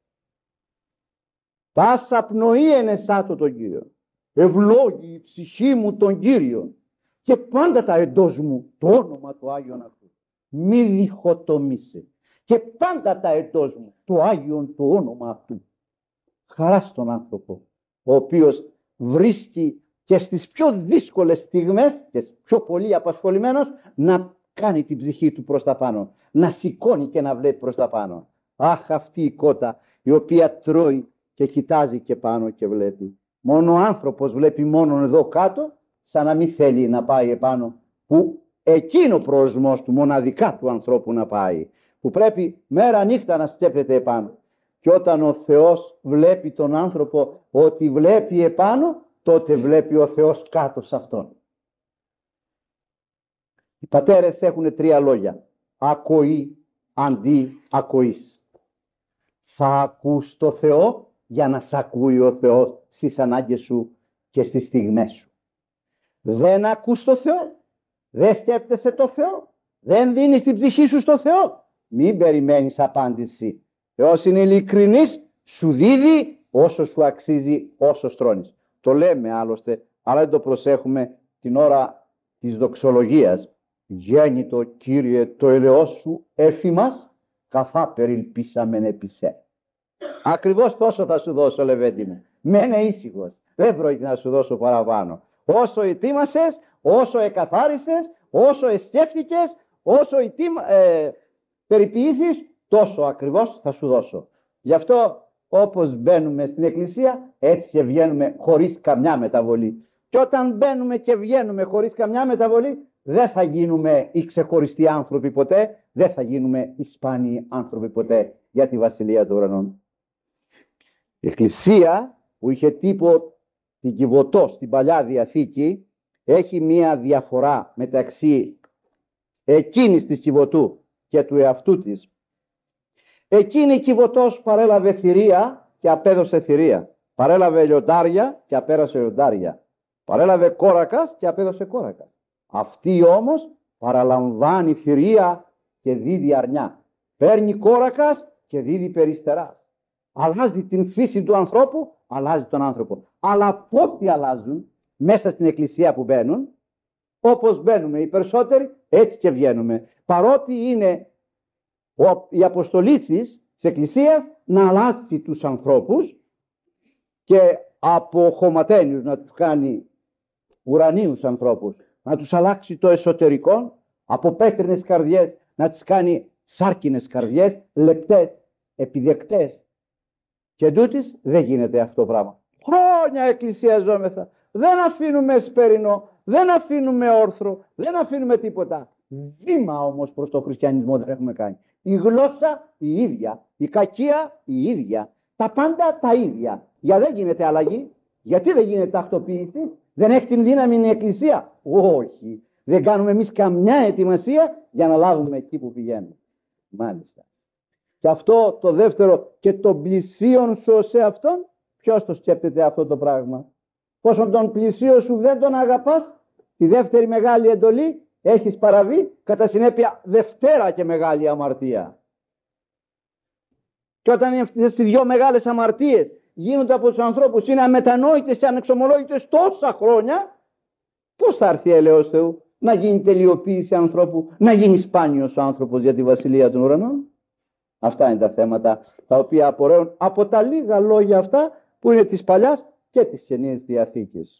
πάσα πνοή ενεσάτω τον Κύριο. Ευλόγη η ψυχή μου τον Κύριο. Και πάντα τα εντός μου το όνομα του Άγιον αυτού. Μη διχοτομήσει. Και πάντα τα εντός μου το Άγιον το όνομα αυτού. Χαρά στον άνθρωπο, ο οποίος βρίσκει και στις πιο δύσκολες στιγμές και πιο πολύ απασχολημένος να κάνει την ψυχή του προς τα πάνω. Να σηκώνει και να βλέπει προς τα πάνω. Αχ, αυτή η κότα η οποία τρώει και κοιτάζει και πάνω και βλέπει. Μόνο ο άνθρωπος βλέπει μόνο εδώ κάτω, σαν να μην θέλει να πάει επάνω, που εκείνο ο προορισμός του μοναδικά του ανθρώπου να πάει, που πρέπει μέρα νύχτα να σκέφτεται επάνω. Και όταν ο Θεός βλέπει τον άνθρωπο ότι βλέπει επάνω, τότε βλέπει ο Θεός κάτω σε αυτόν. Οι πατέρες έχουν τρία λόγια. Ακοή, αντί ακοής. Θα ακούς το Θεό για να σ' ακούει ο Θεός στις ανάγκες σου και στις στιγμές σου. Δεν ακούς το Θεό, δεν σκέφτεσαι το Θεό, δεν δίνεις την ψυχή σου στο Θεό, μην περιμένεις απάντηση. Θεός είναι ειλικρινής, σου δίδει όσο σου αξίζει, όσο στρώνεις. Το λέμε άλλωστε, αλλά δεν το προσέχουμε την ώρα της δοξολογίας. Γέννητο Κύριε το ελαιός σου έφημας, καθά περιλπίσαμεν επισέ. Ακριβώς τόσο θα σου δώσω, Λεβέντη μου. Μένε ήσυχος, δεν πρόκειται να σου δώσω παραπάνω. Όσο ετοίμασες, όσο εκαθάρισες, όσο εσκέφτηκες, όσο περιποιήθηκες, τόσο ακριβώς θα σου δώσω. Γι' αυτό όπως μπαίνουμε στην εκκλησία, έτσι και βγαίνουμε χωρίς καμιά μεταβολή. Και όταν μπαίνουμε και βγαίνουμε χωρίς καμιά μεταβολή, δεν θα γίνουμε οι ξεχωριστοί άνθρωποι ποτέ, δεν θα γίνουμε οι σπάνιοι άνθρωποι ποτέ για τη Βασιλεία των Ουρανών. Η εκκλησία που είχε τύπο την Κιβωτό στην Παλιά Διαθήκη έχει μία διαφορά μεταξύ εκείνης της Κιβωτού και του εαυτού της. Εκείνη η Κιβωτός παρέλαβε θηρία και απέδωσε θηρία. Παρέλαβε λιοντάρια και απέρασε λιοντάρια. Παρέλαβε κόρακας και απέδωσε κόρακας. Αυτή όμως παραλαμβάνει θηρία και δίδει αρνιά. Παίρνει κόρακας και δίδει περιστεράς. Αλλάζει την φύση του ανθρώπου, αλλάζει τον άνθρωπο. Αλλά πόσοι αλλάζουν μέσα στην εκκλησία που μπαίνουν? Όπως μπαίνουμε οι περισσότεροι, έτσι και βγαίνουμε. Παρότι είναι η αποστολή της εκκλησίας να αλλάξει τους ανθρώπους και από χωματένιους να τους κάνει ουρανίους ανθρώπους, να τους αλλάξει το εσωτερικό, από πέτρινες καρδιές να τις κάνει σάρκινες καρδιές, λεπτές, επιδεκτές. Και εντούτοις δεν γίνεται αυτό το πράγμα. Χρόνια εκκλησιαζόμεθα, δεν αφήνουμε σπερινό, δεν αφήνουμε όρθρο, δεν αφήνουμε τίποτα. Βήμα όμως προς το χριστιανισμό δεν έχουμε κάνει. Η γλώσσα η ίδια, η κακία η ίδια, τα πάντα τα ίδια. Για δεν γίνεται αλλαγή, γιατί δεν γίνεται τακτοποίηση, δεν έχει την δύναμη η εκκλησία. Όχι, δεν κάνουμε εμείς καμιά ετοιμασία για να λάβουμε εκεί που πηγαίνουμε. Μάλιστα. Και αυτό το δεύτερο, και τον πλησίον σου σε αυτόν, ποιος το σκέπτεται αυτό το πράγμα? Πόσον τον πλησίον σου δεν τον αγαπάς, τη δεύτερη μεγάλη εντολή έχεις παραβεί, κατά συνέπεια δευτέρα και μεγάλη αμαρτία. Και όταν αυτές οι δυο μεγάλες αμαρτίες γίνονται από τους ανθρώπους, είναι αμετανόητες και ανεξομολόγητες τόσα χρόνια, πώς θα έρθει έλεος Θεού να γίνει τελειοποίηση ανθρώπου, να γίνει σπάνιος ο άνθρωπος για τη Βασιλεία των Ουρανών? Αυτά είναι τα θέματα τα οποία απορρέουν από τα λίγα λόγια αυτά που είναι της Παλιάς και της Καινής Διαθήκης.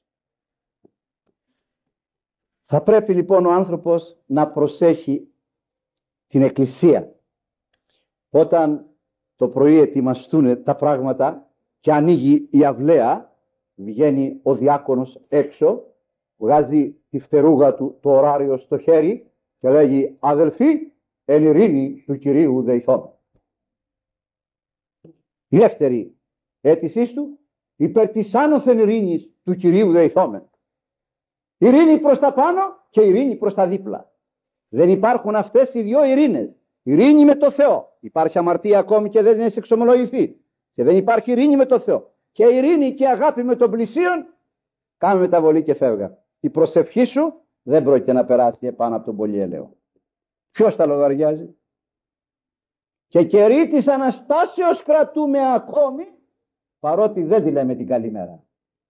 Θα πρέπει λοιπόν ο άνθρωπος να προσέχει την εκκλησία, Όταν το πρωί ετοιμαστούν τα πράγματα και ανοίγει η αυλαία, βγαίνει ο διάκονος έξω, βγάζει τη φτερούγα του, το ωράριο στο χέρι και λέγει «Αδελφοί, εν ειρήνη του Κυρίου δεηθών». Η δεύτερη αίτησή του, υπέρ της άνωθεν ειρήνης του Κυρίου δεηθόμεν. Ειρήνη προς τα πάνω και ειρήνη προς τα δίπλα. Δεν υπάρχουν αυτές οι δύο ειρήνες. Ειρήνη με το Θεό. Υπάρχει αμαρτία ακόμη και δεν έχει εξομολογηθεί. Και δεν υπάρχει ειρήνη με το Θεό. Και ειρήνη και αγάπη με τον πλησίον, κάμε μεταβολή και φεύγα. Η προσευχή σου δεν πρόκειται να περάσει επάνω από τον πολυέλαιο. Ποιος τα λογαριάζει? Και καιρή της Αναστάσεως κρατούμε ακόμη, παρότι δεν τη λέμε την καλημέρα.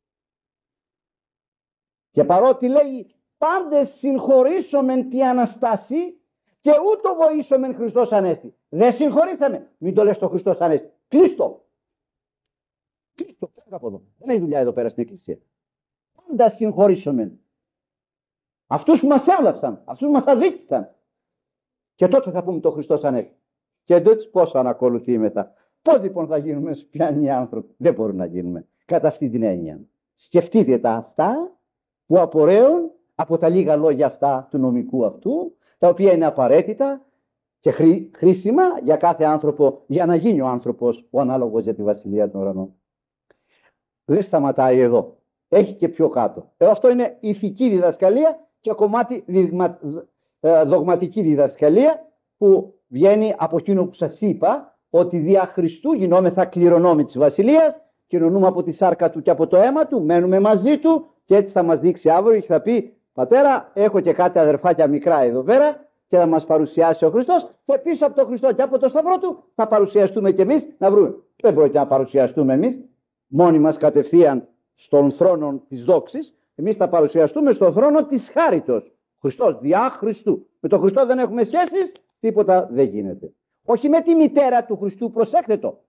Και παρότι λέει πάντες συγχωρήσομεν τη Αναστάση και ούτω βοήσομεν Χριστός Ανέστη. Δεν συγχωρήσαμε. Μην το λες το Χριστός Ανέστη. Κλείστο. Κλείστο. Φεύγα από εδώ. Δεν έχει δουλειά εδώ πέρα στην εκκλησία. Πάντα συγχωρήσομεν. Αυτούς που μας έβλαψαν. Αυτούς που μας αδίκησαν. Και τότε θα πούμε το Χριστός Ανέστη. Και τότε πώς θα ανακολουθεί μετά. Πώς λοιπόν θα γίνουμε σπιανοί άνθρωποι? Δεν μπορούμε να γίνουμε κατά αυτή την έννοια. Σκεφτείτε τα αυτά που απορρέουν από τα λίγα λόγια αυτά του νομικού αυτού, τα οποία είναι απαραίτητα και χρήσιμα για κάθε άνθρωπο, για να γίνει ο άνθρωπος ο ανάλογος για τη Βασιλεία των Ουρανών. Δεν σταματάει εδώ. Έχει και πιο κάτω. Αυτό είναι ηθική διδασκαλία και κομμάτι δογματική διδασκαλία που βγαίνει από εκείνο που σας είπα, ότι δια Χριστού γινόμεθα κληρονόμοι της Βασιλείας, κοινωνούμε από τη σάρκα του και από το αίμα του, μένουμε μαζί του και έτσι θα μας δείξει αύριο και θα πει «Πατέρα, έχω και κάτι αδερφάκια μικρά εδώ πέρα» και θα μας παρουσιάσει ο Χριστός και πίσω από τον Χριστό και από το σταυρό του θα παρουσιαστούμε κι εμείς να βρούμε. Δεν πρόκειται να παρουσιαστούμε εμείς μόνοι μας κατευθείαν στον θρόνο της δόξης, εμείς θα παρουσιαστούμε στον θρόνο της χάριτος. Χριστός, διά Χριστού. Με τον Χριστό δεν έχουμε σχέσεις, τίποτα δεν γίνεται. Όχι με τη μητέρα του Χριστού, προσέξτε το.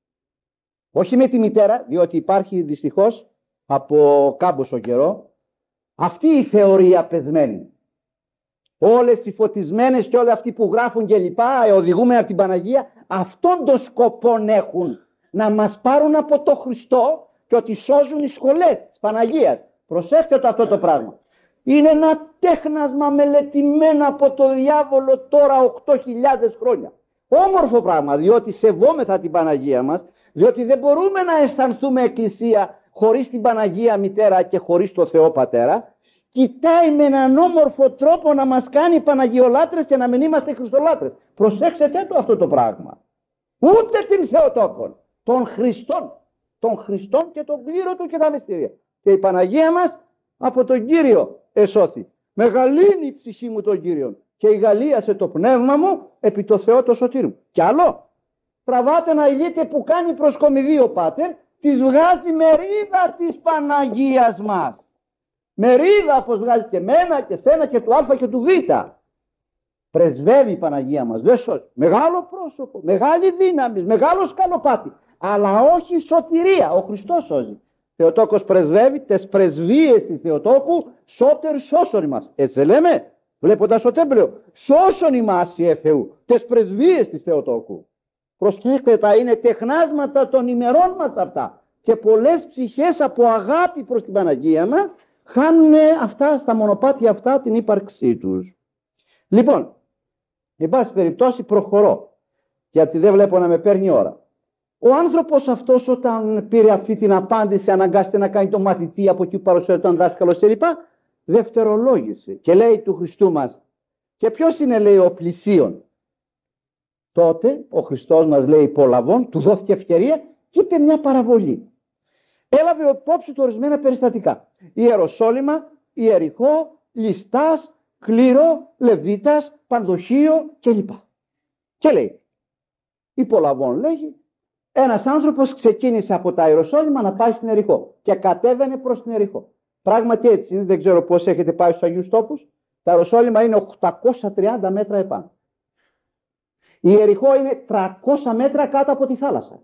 Όχι με τη μητέρα, διότι υπάρχει δυστυχώς από κάμποσο καιρό αυτή η θεωρία πεσμένη. Όλες οι φωτισμένες και όλοι αυτοί που γράφουν και λοιπά, οδηγούμενοι από την Παναγία, αυτόν τον σκοπό έχουν, να μας πάρουν από το Χριστό και ότι σώζουν οι σχολές της Παναγίας. Προσέξτε το αυτό το πράγμα. Είναι ένα τέχνασμα μελετημένο από το διάβολο τώρα 8.000 χρόνια. Όμορφο πράγμα, διότι σεβόμεθα την Παναγία μας, διότι δεν μπορούμε να αισθανθούμε εκκλησία χωρίς την Παναγία Μητέρα και χωρίς το Θεό Πατέρα. Κοιτάει με έναν όμορφο τρόπο να μας κάνει Παναγιολάτρες και να μην είμαστε Χριστολάτρες. Προσέξτε το αυτό το πράγμα. Ούτε την Θεοτόκον, των Χριστών. Των Χριστών και τον κλήρο του και τα μυστήρια. Και η Παναγία μας από τον Κύριο εσώθη. Μεγαλύνει η ψυχή μου τον Κύριον και ηγαλίασε το πνεύμα μου επί το Θεό το σωτήρ μου. Κι άλλο, τραβάτε να δείτε που κάνει προσκομιδή ο Πάτερ, της βγάζει μερίδα της Παναγίας μας. Μερίδα όπως βγάζει και μένα και σένα και του Α και του Β. Πρεσβεύει η Παναγία μας, δεν σώζει. Μεγάλο πρόσωπο, μεγάλη δύναμη, μεγάλο σκαλοπάτι. Αλλά όχι σωτηρία, ο Χριστός σώζει. Θεοτόκος πρεσβεύει τες πρεσβείες της Θεοτόκου, σώτερ σώσον ημάς. Έτσι δεν λέμε, βλέποντας το τέμπλαιο. Σώσον ημάς η Θεού, τες πρεσβείες της Θεοτόκου. Προσέξτε, τα είναι τεχνάσματα των ημερών μας αυτά. Και πολλές ψυχές από αγάπη προς την Παναγία μας χάνουν αυτά στα μονοπάτια αυτά την ύπαρξή τους. Λοιπόν, εν πάση περιπτώσει προχωρώ, γιατί δεν βλέπω να με παίρνει ώρα. Ο άνθρωπος αυτός όταν πήρε αυτή την απάντηση, αναγκάστηκε να κάνει το μαθητή από εκεί που παρουσιάζει τον δάσκαλο κλπ. Δευτερολόγησε και λέει του Χριστού μας, και ποιος είναι, λέει, ο πλησίον? Τότε ο Χριστός μας, λέει, υπολαβών, του δόθηκε ευκαιρία και είπε μια παραβολή. Έλαβε υπόψη του ορισμένα περιστατικά. Ιεροσόλυμα, Ιεριχώ, Λιστάς, Κλήρο, Λεβίτας, Πανδοχείο κλπ. Και λέει, υπολαβών, λέγει, ένας άνθρωπος ξεκίνησε από τα Ιεροσόλυμα να πάει στην Ιεριχώ και κατέβαινε προς την Ιεριχώ. Πράγματι έτσι είναι, δεν ξέρω πώς έχετε πάει στους Αγίους Τόπους. Τα Ιεροσόλυμα είναι 830 μέτρα επάνω. Η Ιεριχώ είναι 300 μέτρα κάτω από τη θάλασσα.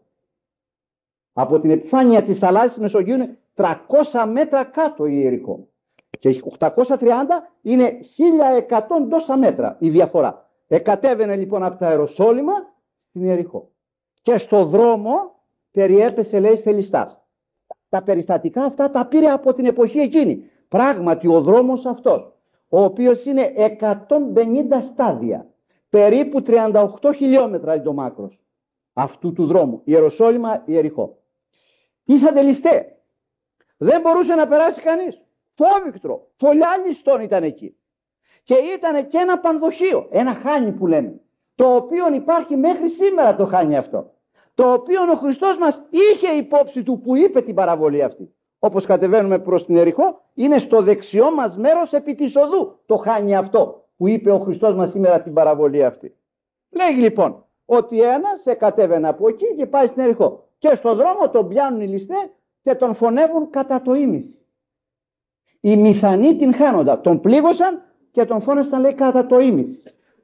Από την επιφάνεια της θαλάσσης Μεσογείου είναι 300 μέτρα κάτω η Ιεριχώ. Και 830 είναι 1100 τόσα μέτρα η διαφορά. Κατέβαινε λοιπόν από τα Ιεροσόλυμα στην Ιεριχώ. Και στο δρόμο περιέπεσε, λέει, σε ληστάς. Τα περιστατικά αυτά τα πήρε από την εποχή εκείνη. Πράγματι ο δρόμος αυτός, ο οποίος είναι 150 στάδια, περίπου 38 χιλιόμετρα είναι το μάκρος αυτού του δρόμου, Ιεροσόλυμα Ιεριχώ. Ήσαντε ληστέ, δεν μπορούσε να περάσει κανείς. Φόβηκτρο, φωλιά ληστών ήταν εκεί. Και ήταν και ένα πανδοχείο, ένα χάνι που λέμε, το οποίο υπάρχει μέχρι σήμερα το χάνι αυτό, το οποίο ο Χριστός μας είχε υπόψη του που είπε την παραβολή αυτή. Όπως κατεβαίνουμε προς την Ιεριχώ, είναι στο δεξιό μας μέρος επί της οδού το χάνι αυτό που είπε ο Χριστός μας σήμερα την παραβολή αυτή. Λέγει λοιπόν ότι ένας κατέβαινε από εκεί και πάει στην Ιεριχώ και στον δρόμο τον πιάνουν οι ληστέ και τον φωνεύουν κατά το ήμιση. Οι μηθανοί την χάνοντα, τον πλήγωσαν και τον φώνευσαν, λέει, κατά το ήμιση.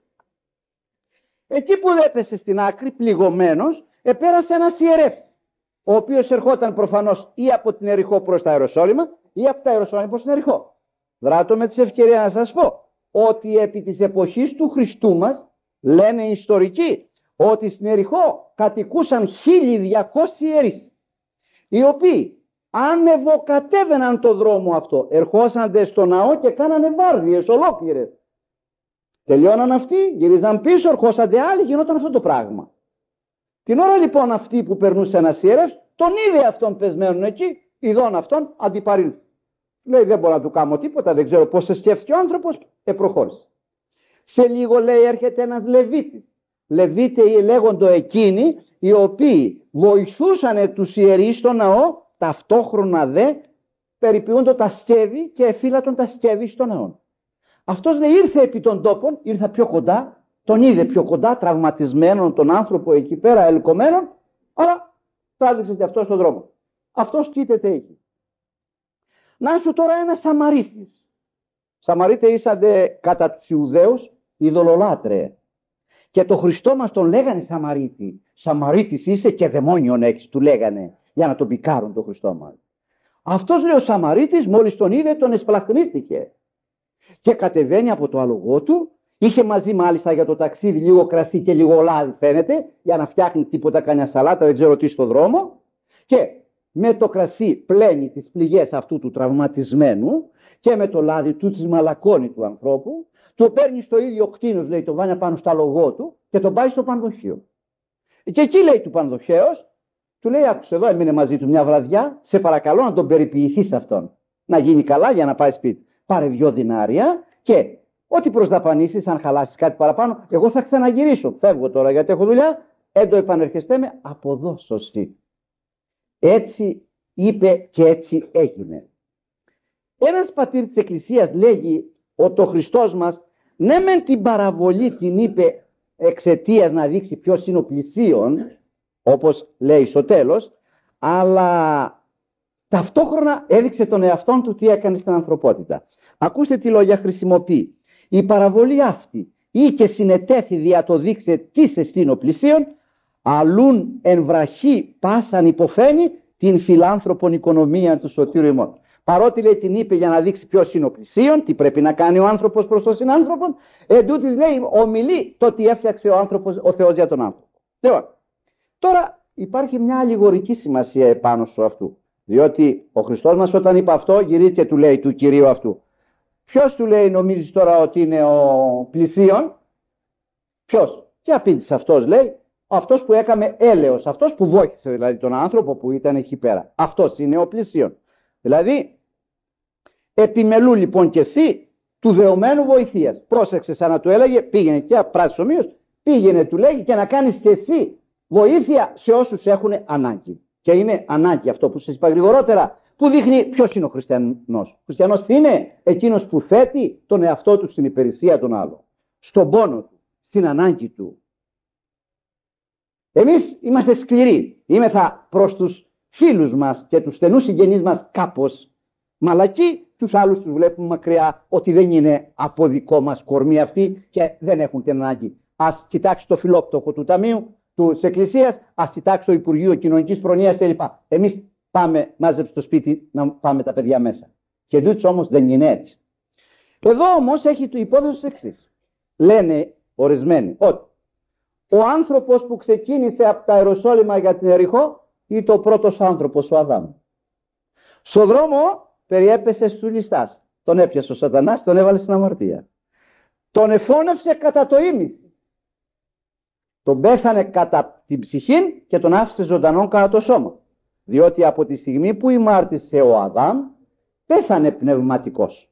Εκεί που έπεσε στην άκρη πληγωμένος, επέρασε ένας ιερεύς, ο οποίος ερχόταν προφανώς ή από την Ιεριχώ προς τα Ιεροσόλυμα ή από τα Ιεροσόλυμα προς την Ιεριχώ. Δράτω με τις ευκαιρίες να σας πω ότι επί της εποχής του Χριστού μας λένε οι ιστορικοί ότι στην Ιεριχώ κατοικούσαν 1200 ιερείς, οι οποίοι ανεβοκατέβαιναν το δρόμο αυτό, ερχόσανται στο ναό και κάνανε βάρδιες ολόκληρες. Τελειώναν αυτοί, γυρίζαν πίσω, ερχόσανται άλλοι, γινόταν αυτό το πράγμα. Την ώρα λοιπόν αυτή που περνούσε ένας ιερεύς, τον είδε αυτόν πεσμένον εκεί, ειδών αυτόν αντιπαρήλθε. Λέει, δεν μπορώ να του κάνω τίποτα, δεν ξέρω πώς σε σκέφτηκε ο άνθρωπος, προχώρησε. Σε λίγο, λέει, έρχεται ένας Λεβίτης. Λεβίτες λέγοντο εκείνοι οι οποίοι βοηθούσαν τους ιερείς στο ναό, ταυτόχρονα δε περιποιούντο τα σκεύη και εφύλατον τα σκεύη στο ναό. Αυτός, λέει, ήρθε επί των τόπων, ήρθε πιο κοντά, τον είδε πιο κοντά, τραυματισμένον τον άνθρωπο εκεί πέρα, ελκωμένον, αλλά τράβηξε και αυτό στον δρόμο. Αυτός κοίταται εκεί. Να σου τώρα ένα Σαμαρίτης. Σαμαρίτες ήσαντε κατά τους Ιουδαίους ειδωλολάτρε. Και το Χριστό μας τον λέγανε Σαμαρίτη. Σαμαρίτης είσαι και δαιμόνιον έχεις, του λέγανε, για να τον πικάρουν τον Χριστό μας. Αυτός, λέει, ο Σαμαρίτης μόλις τον είδε τον εσπλαχνίστηκε. Και κατεβαίνει από το άλογο του, είχε μαζί μάλιστα για το ταξίδι λίγο κρασί και λίγο λάδι φαίνεται, για να φτιάχνει τίποτα, κανιά σαλάτα, δεν ξέρω τι στο δρόμο, και με το κρασί πλένει τις πληγές αυτού του τραυματισμένου και με το λάδι του τις μαλακώνει του ανθρώπου, το παίρνει στο ίδιο κτίνος, λέει, το βάνει πάνω στα λογό του και τον πάει στο πανδοχείο. Και εκεί, λέει, του πανδοχέως, του λέει, άκουσε εδώ, έμεινε μαζί του μια βραδιά, σε παρακαλώ να τον περιποιηθείς αυτόν, να γίνει καλά για να πάει σπίτι. Πάρε 2 δινάρια και ό,τι προσδαπανίσεις, αν χαλάσεις κάτι παραπάνω, εγώ θα ξαναγυρίσω. Φεύγω τώρα γιατί έχω δουλειά, έντο επανερχεστέ με, αποδώσωση. Έτσι είπε και έτσι έγινε. Ένας πατήρ της Εκκλησίας λέγει ότι ο Χριστός μας, ναι μεν την παραβολή την είπε εξαιτίας να δείξει ποιος είναι ο πλησίον, όπως λέει στο τέλος, αλλά ταυτόχρονα έδειξε τον εαυτόν του τι έκανε στην ανθρωπότητα. Ακούστε τι λόγια χρησιμοποιεί. Η παραβολή αυτή ή και συνετέθη δια το δείξε τι εστίν ο πλησίον, αλλούν εν βραχή πάσαν υποφαίνει την φιλάνθρωπον οικονομία του σωτήρου ημών. Παρότι, λέει, την είπε για να δείξει ποιος είναι ο πλησίον, τι πρέπει να κάνει ο άνθρωπος προς τον συνάνθρωπον, εντούτοις, λέει, ομιλεί το τι έφτιαξε ο άνθρωπος, ο Θεός για τον άνθρωπο. Τώρα υπάρχει μια αλληγορική σημασία επάνω στο αυτού. Διότι ο Χριστός μας όταν είπε αυτό, γυρίζει και του λέει του Κυρίου αυτού, ποιος του λέει νομίζεις τώρα ότι είναι ο πλησίον? Ποιος? Και απήντησε αυτός, λέει, αυτός που έκαμε έλεος, αυτός που βοήθησε δηλαδή τον άνθρωπο που ήταν εκεί πέρα. Αυτός είναι ο πλησίον. Δηλαδή, επιμελού λοιπόν και εσύ του δεωμένου βοηθείας. Πρόσεξε, σαν να του έλεγε, πήγαινε και πράσινος ομοίος, πήγαινε, του λέγει, και να κάνεις και εσύ βοήθεια σε όσους έχουν ανάγκη. Και είναι ανάγκη αυτό που σας είπα γρηγορότερα, που δείχνει ποιος είναι ο χριστιανός. Ο χριστιανός είναι εκείνος που θέτει τον εαυτό του στην υπηρεσία των άλλων, στον πόνο του, στην ανάγκη του. Εμείς είμαστε σκληροί, είμεθα προς τους φίλους μας και τους στενούς συγγενείς μας κάπως μαλακοί, τους άλλους τους βλέπουμε μακριά, ότι δεν είναι από δικό μας κορμί αυτοί και δεν έχουν την ανάγκη. Ας κοιτάξει το φιλόπτωχο του Ταμείου, της Εκκλησίας, ας κοιτάξει το Υπουργείο Κοινωνικής Προνοίας κλπ. Εμείς πάμε, μάζεψε στο σπίτι να πάμε τα παιδιά μέσα. Και τούτος όμως δεν είναι έτσι. Εδώ όμως έχει το υπόθεση εξής. Λένε ορισμένοι ότι ο άνθρωπος που ξεκίνησε από τα Ιεροσόλυμα για την Ιεριχώ ή ο πρώτος άνθρωπος, ο Αδάμ? Στο δρόμο περιέπεσε στους ληστάς. Τον έπιασε ο Σατανάς, τον έβαλε στην αμαρτία. Τον εφώνευσε κατά το ήμιση. Τον πέθανε κατά την ψυχή και τον άφησε ζωντανόν κατά το σώμα. Διότι από τη στιγμή που ημάρτησε ο Αδάμ, πέθανε πνευματικός.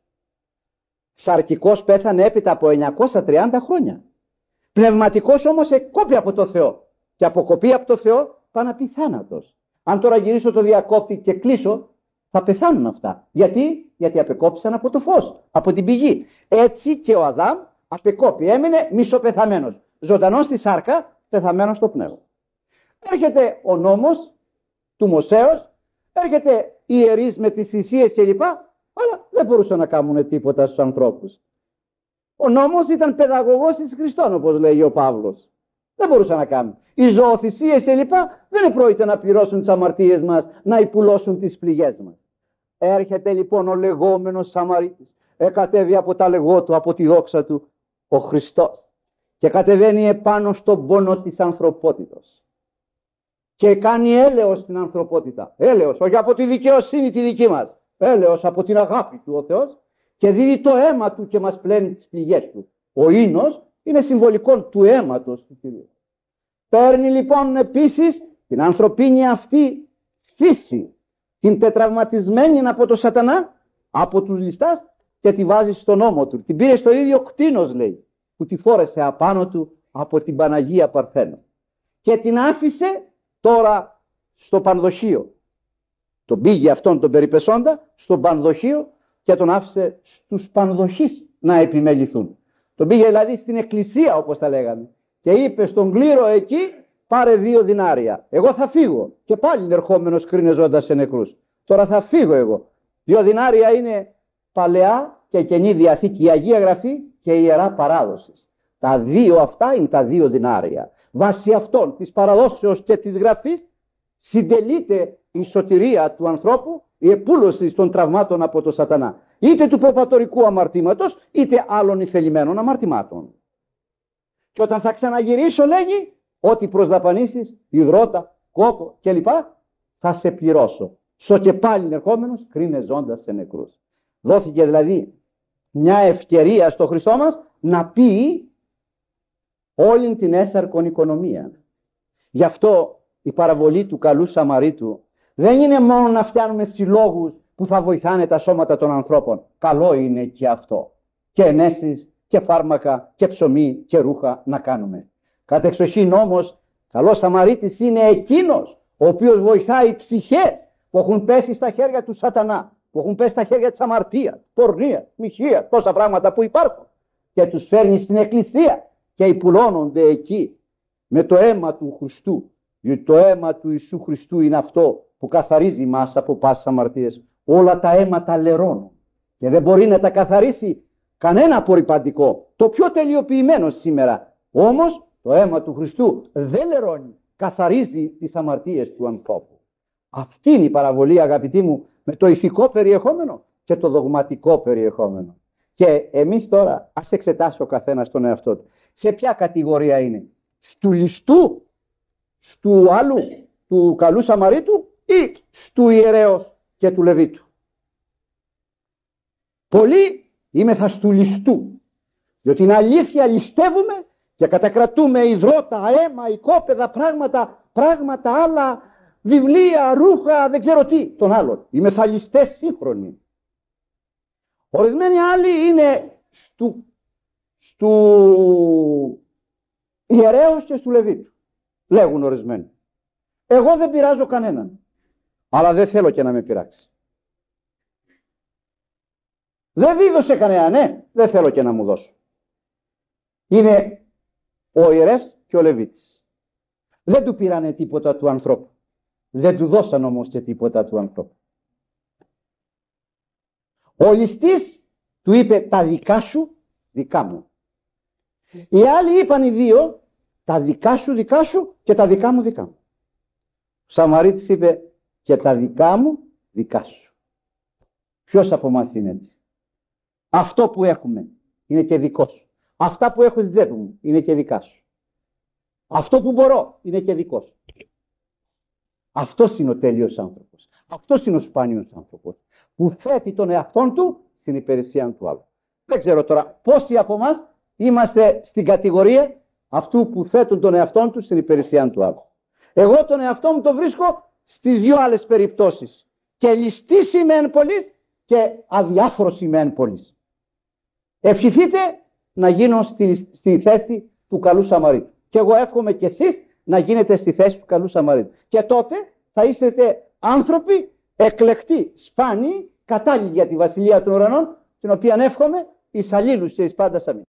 Σαρκικός πέθανε έπειτα από 930 χρόνια. Πνευματικός όμως εκκόπη από το Θεό. Και αποκοπή από το Θεό πάει να πει θάνατος. Αν τώρα γυρίσω το διακόπτη και κλείσω, θα πεθάνουν αυτά. Γιατί απεκόπησαν από το φως, από την πηγή. Έτσι και ο Αδάμ απεκόπη, έμεινε μισοπεθαμένος. Ζωντανός στη σάρκα, πεθαμένος στο πνεύμα. Έρχεται ο νόμος του Μωσέως, έρχεται οι ιερείς με τις θυσίες κλπ. Αλλά δεν μπορούσαν να κάνουν τίποτα στους ανθρώπους. Ο νόμος ήταν παιδαγωγός εις Χριστόν, όπως λέγει ο Παύλος. Δεν μπορούσαν να κάνουν. Οι ζωοθυσίες κλπ. Δεν επρόκειται να πληρώσουν τις αμαρτίες μας, να υπουλώσουν τις πληγές μας. Έρχεται λοιπόν ο λεγόμενος Σαμαρίτης. Εκατέβει από τα λεγό του, από τη δόξα του, ο Χριστός. Και κατεβαίνει επάνω στον πόνο της ανθρωπότητος. Και κάνει έλεος στην ανθρωπότητα. Έλεος, όχι από τη δικαιοσύνη τη δική μας. Έλεος από την αγάπη του ο Θεός. Και δίδει το αίμα του και μας πλένει τις πληγές του. Ο ίνος είναι συμβολικό του αίματος του Κυρίου. Παίρνει λοιπόν επίσης την ανθρωπίνη αυτή φύση, την τετραυματισμένη από το Σατανά, από τους ληστάς, και τη βάζει στον ώμο του. Την πήρε στο ίδιο κτήνος, λέει, που τη φόρεσε απάνω του από την Παναγία Παρθένο. Και την άφησε τώρα στο πανδοχείο. Τον πήγε αυτόν τον περιπεσόντα στο πανδοχείο και τον άφησε στους πανδοχείς να επιμεληθούν. Τον πήγε δηλαδή στην εκκλησία, όπως τα λέγαμε, και είπε στον κλήρο εκεί, πάρε 2 δινάρια. Εγώ θα φύγω. Και πάλι ερχόμενος κρίνε ζώντας σε νεκρούς. Τώρα θα φύγω εγώ. 2 δινάρια είναι Παλαιά και Καινή Διαθήκη, η Αγία Γραφή και η Ιερά Παράδοση. Τα 2 αυτά είναι τα 2 δινάρια. Βάσει αυτών της παραδόσεως και της Γραφής συντελείται η σωτηρία του ανθρώπου, η επούλωση των τραυμάτων από το Σατανά. Είτε του προπατορικού αμαρτήματος, είτε άλλων ηθελημένων αμαρτημάτων. Και όταν θα ξαναγυρίσω, λέγει, ό,τι προσδαπανίσεις, υδρότα, κόπο κλπ, θα σε πληρώσω. Στο και πάλι ερχόμενος κρίνε ζώντας σε νεκρούς. Δόθηκε δηλαδή μια ευκαιρία στο Χριστό μας να πει όλη την έσαρκον οικονομία. Γι' αυτό η παραβολή του καλού Σαμαρίτου δεν είναι μόνο να φτιάνουμε συλλόγους που θα βοηθάνε τα σώματα των ανθρώπων. Καλό είναι και αυτό. Και ενέσεις και φάρμακα και ψωμί και ρούχα να κάνουμε. Κατ' εξοχήν όμως, καλός Σαμαρίτης είναι εκείνος ο οποίος βοηθάει ψυχές που έχουν πέσει στα χέρια του Σατανά, που έχουν πέσει στα χέρια της αμαρτίας, πορνείας, μοιχείας, τόσα πράγματα που υπάρχουν, και τους φέρνει στην εκκλησία και υπουλώνονται εκεί με το αίμα του Χριστού. Διότι το αίμα του Ιησού Χριστού είναι αυτό που καθαρίζει μας από πάσες αμαρτίες. Όλα τα αίματα λερώνουν και δεν μπορεί να τα καθαρίσει κανένα απορριπαντικό, το πιο τελειοποιημένο σήμερα. Όμως το αίμα του Χριστού δεν λερώνει, καθαρίζει τις αμαρτίες του ανθρώπου. Αυτή είναι η παραβολή, αγαπητοί μου, με το ηθικό περιεχόμενο και το δογματικό περιεχόμενο. Και εμείς τώρα ας εξετάσει ο καθένας τον εαυτό του. Σε ποια κατηγορία είναι? Στου ληστού, στου άλλου, του καλού Σαμαρίτου, ή στου ιερέως και του Λεβίτου? Πολλοί είμεθα στου ληστού, διότι είναι αλήθεια, ληστεύουμε και κατακρατούμε υδρότα, αίμα, οικόπεδα, πράγματα άλλα, βιβλία, ρούχα, δεν ξέρω τι, των άλλων. Είμεθα ληστές σύγχρονοι. Ορισμένοι άλλοι είναι στου ιερέως και στου Λεβίτου. Λέγουν ορισμένοι. Εγώ δεν πειράζω κανέναν, αλλά δεν θέλω και να με πειράξει. Δεν δίδωσε κανένα, ναι, δεν θέλω και να μου δώσω. Είναι ο ιερεύς και ο Λεβίτης. Δεν του πήρανε τίποτα του ανθρώπου. Δεν του δώσαν όμως και τίποτα του ανθρώπου. Ο ληστής του είπε τα δικά σου, δικά μου. Οι άλλοι είπαν οι δύο, τα δικά σου και τα δικά μου, δικά μου. Ο Σαμαρίτης είπε και τα δικά μου, δικά σου. Ποιος από εμάς είναι έτσι? Αυτό που έχουμε είναι και δικό σου. Αυτά που έχω στην τσέπη μου είναι και δικά σου. Αυτό που μπορώ είναι και δικό σου. Αυτός είναι ο τέλειος άνθρωπος. Αυτός είναι ο σπάνιος άνθρωπος που θέτει τον εαυτόν του στην υπηρεσία του άλλου. Δεν ξέρω τώρα πόσοι από εμάς είμαστε στην κατηγορία αυτού που θέτουν τον εαυτόν του στην υπηρεσία του άλλου. Εγώ τον εαυτό μου το βρίσκω στις δύο άλλες περιπτώσεις. Και ληστής είμαι εν πολλής και αδιάφορος είμαι εν πολλής. Ευχηθείτε να γίνω στη θέση του καλού Σαμαρίτου. Και εγώ εύχομαι και εσείς να γίνετε στη θέση του καλού Σαμαρίτου. Και τότε θα είστε άνθρωποι εκλεκτοί, σπάνιοι, κατάλληλοι για τη βασιλεία των ουρανών, την οποία εύχομαι εις αλλήλους και εις πάντας αμήν.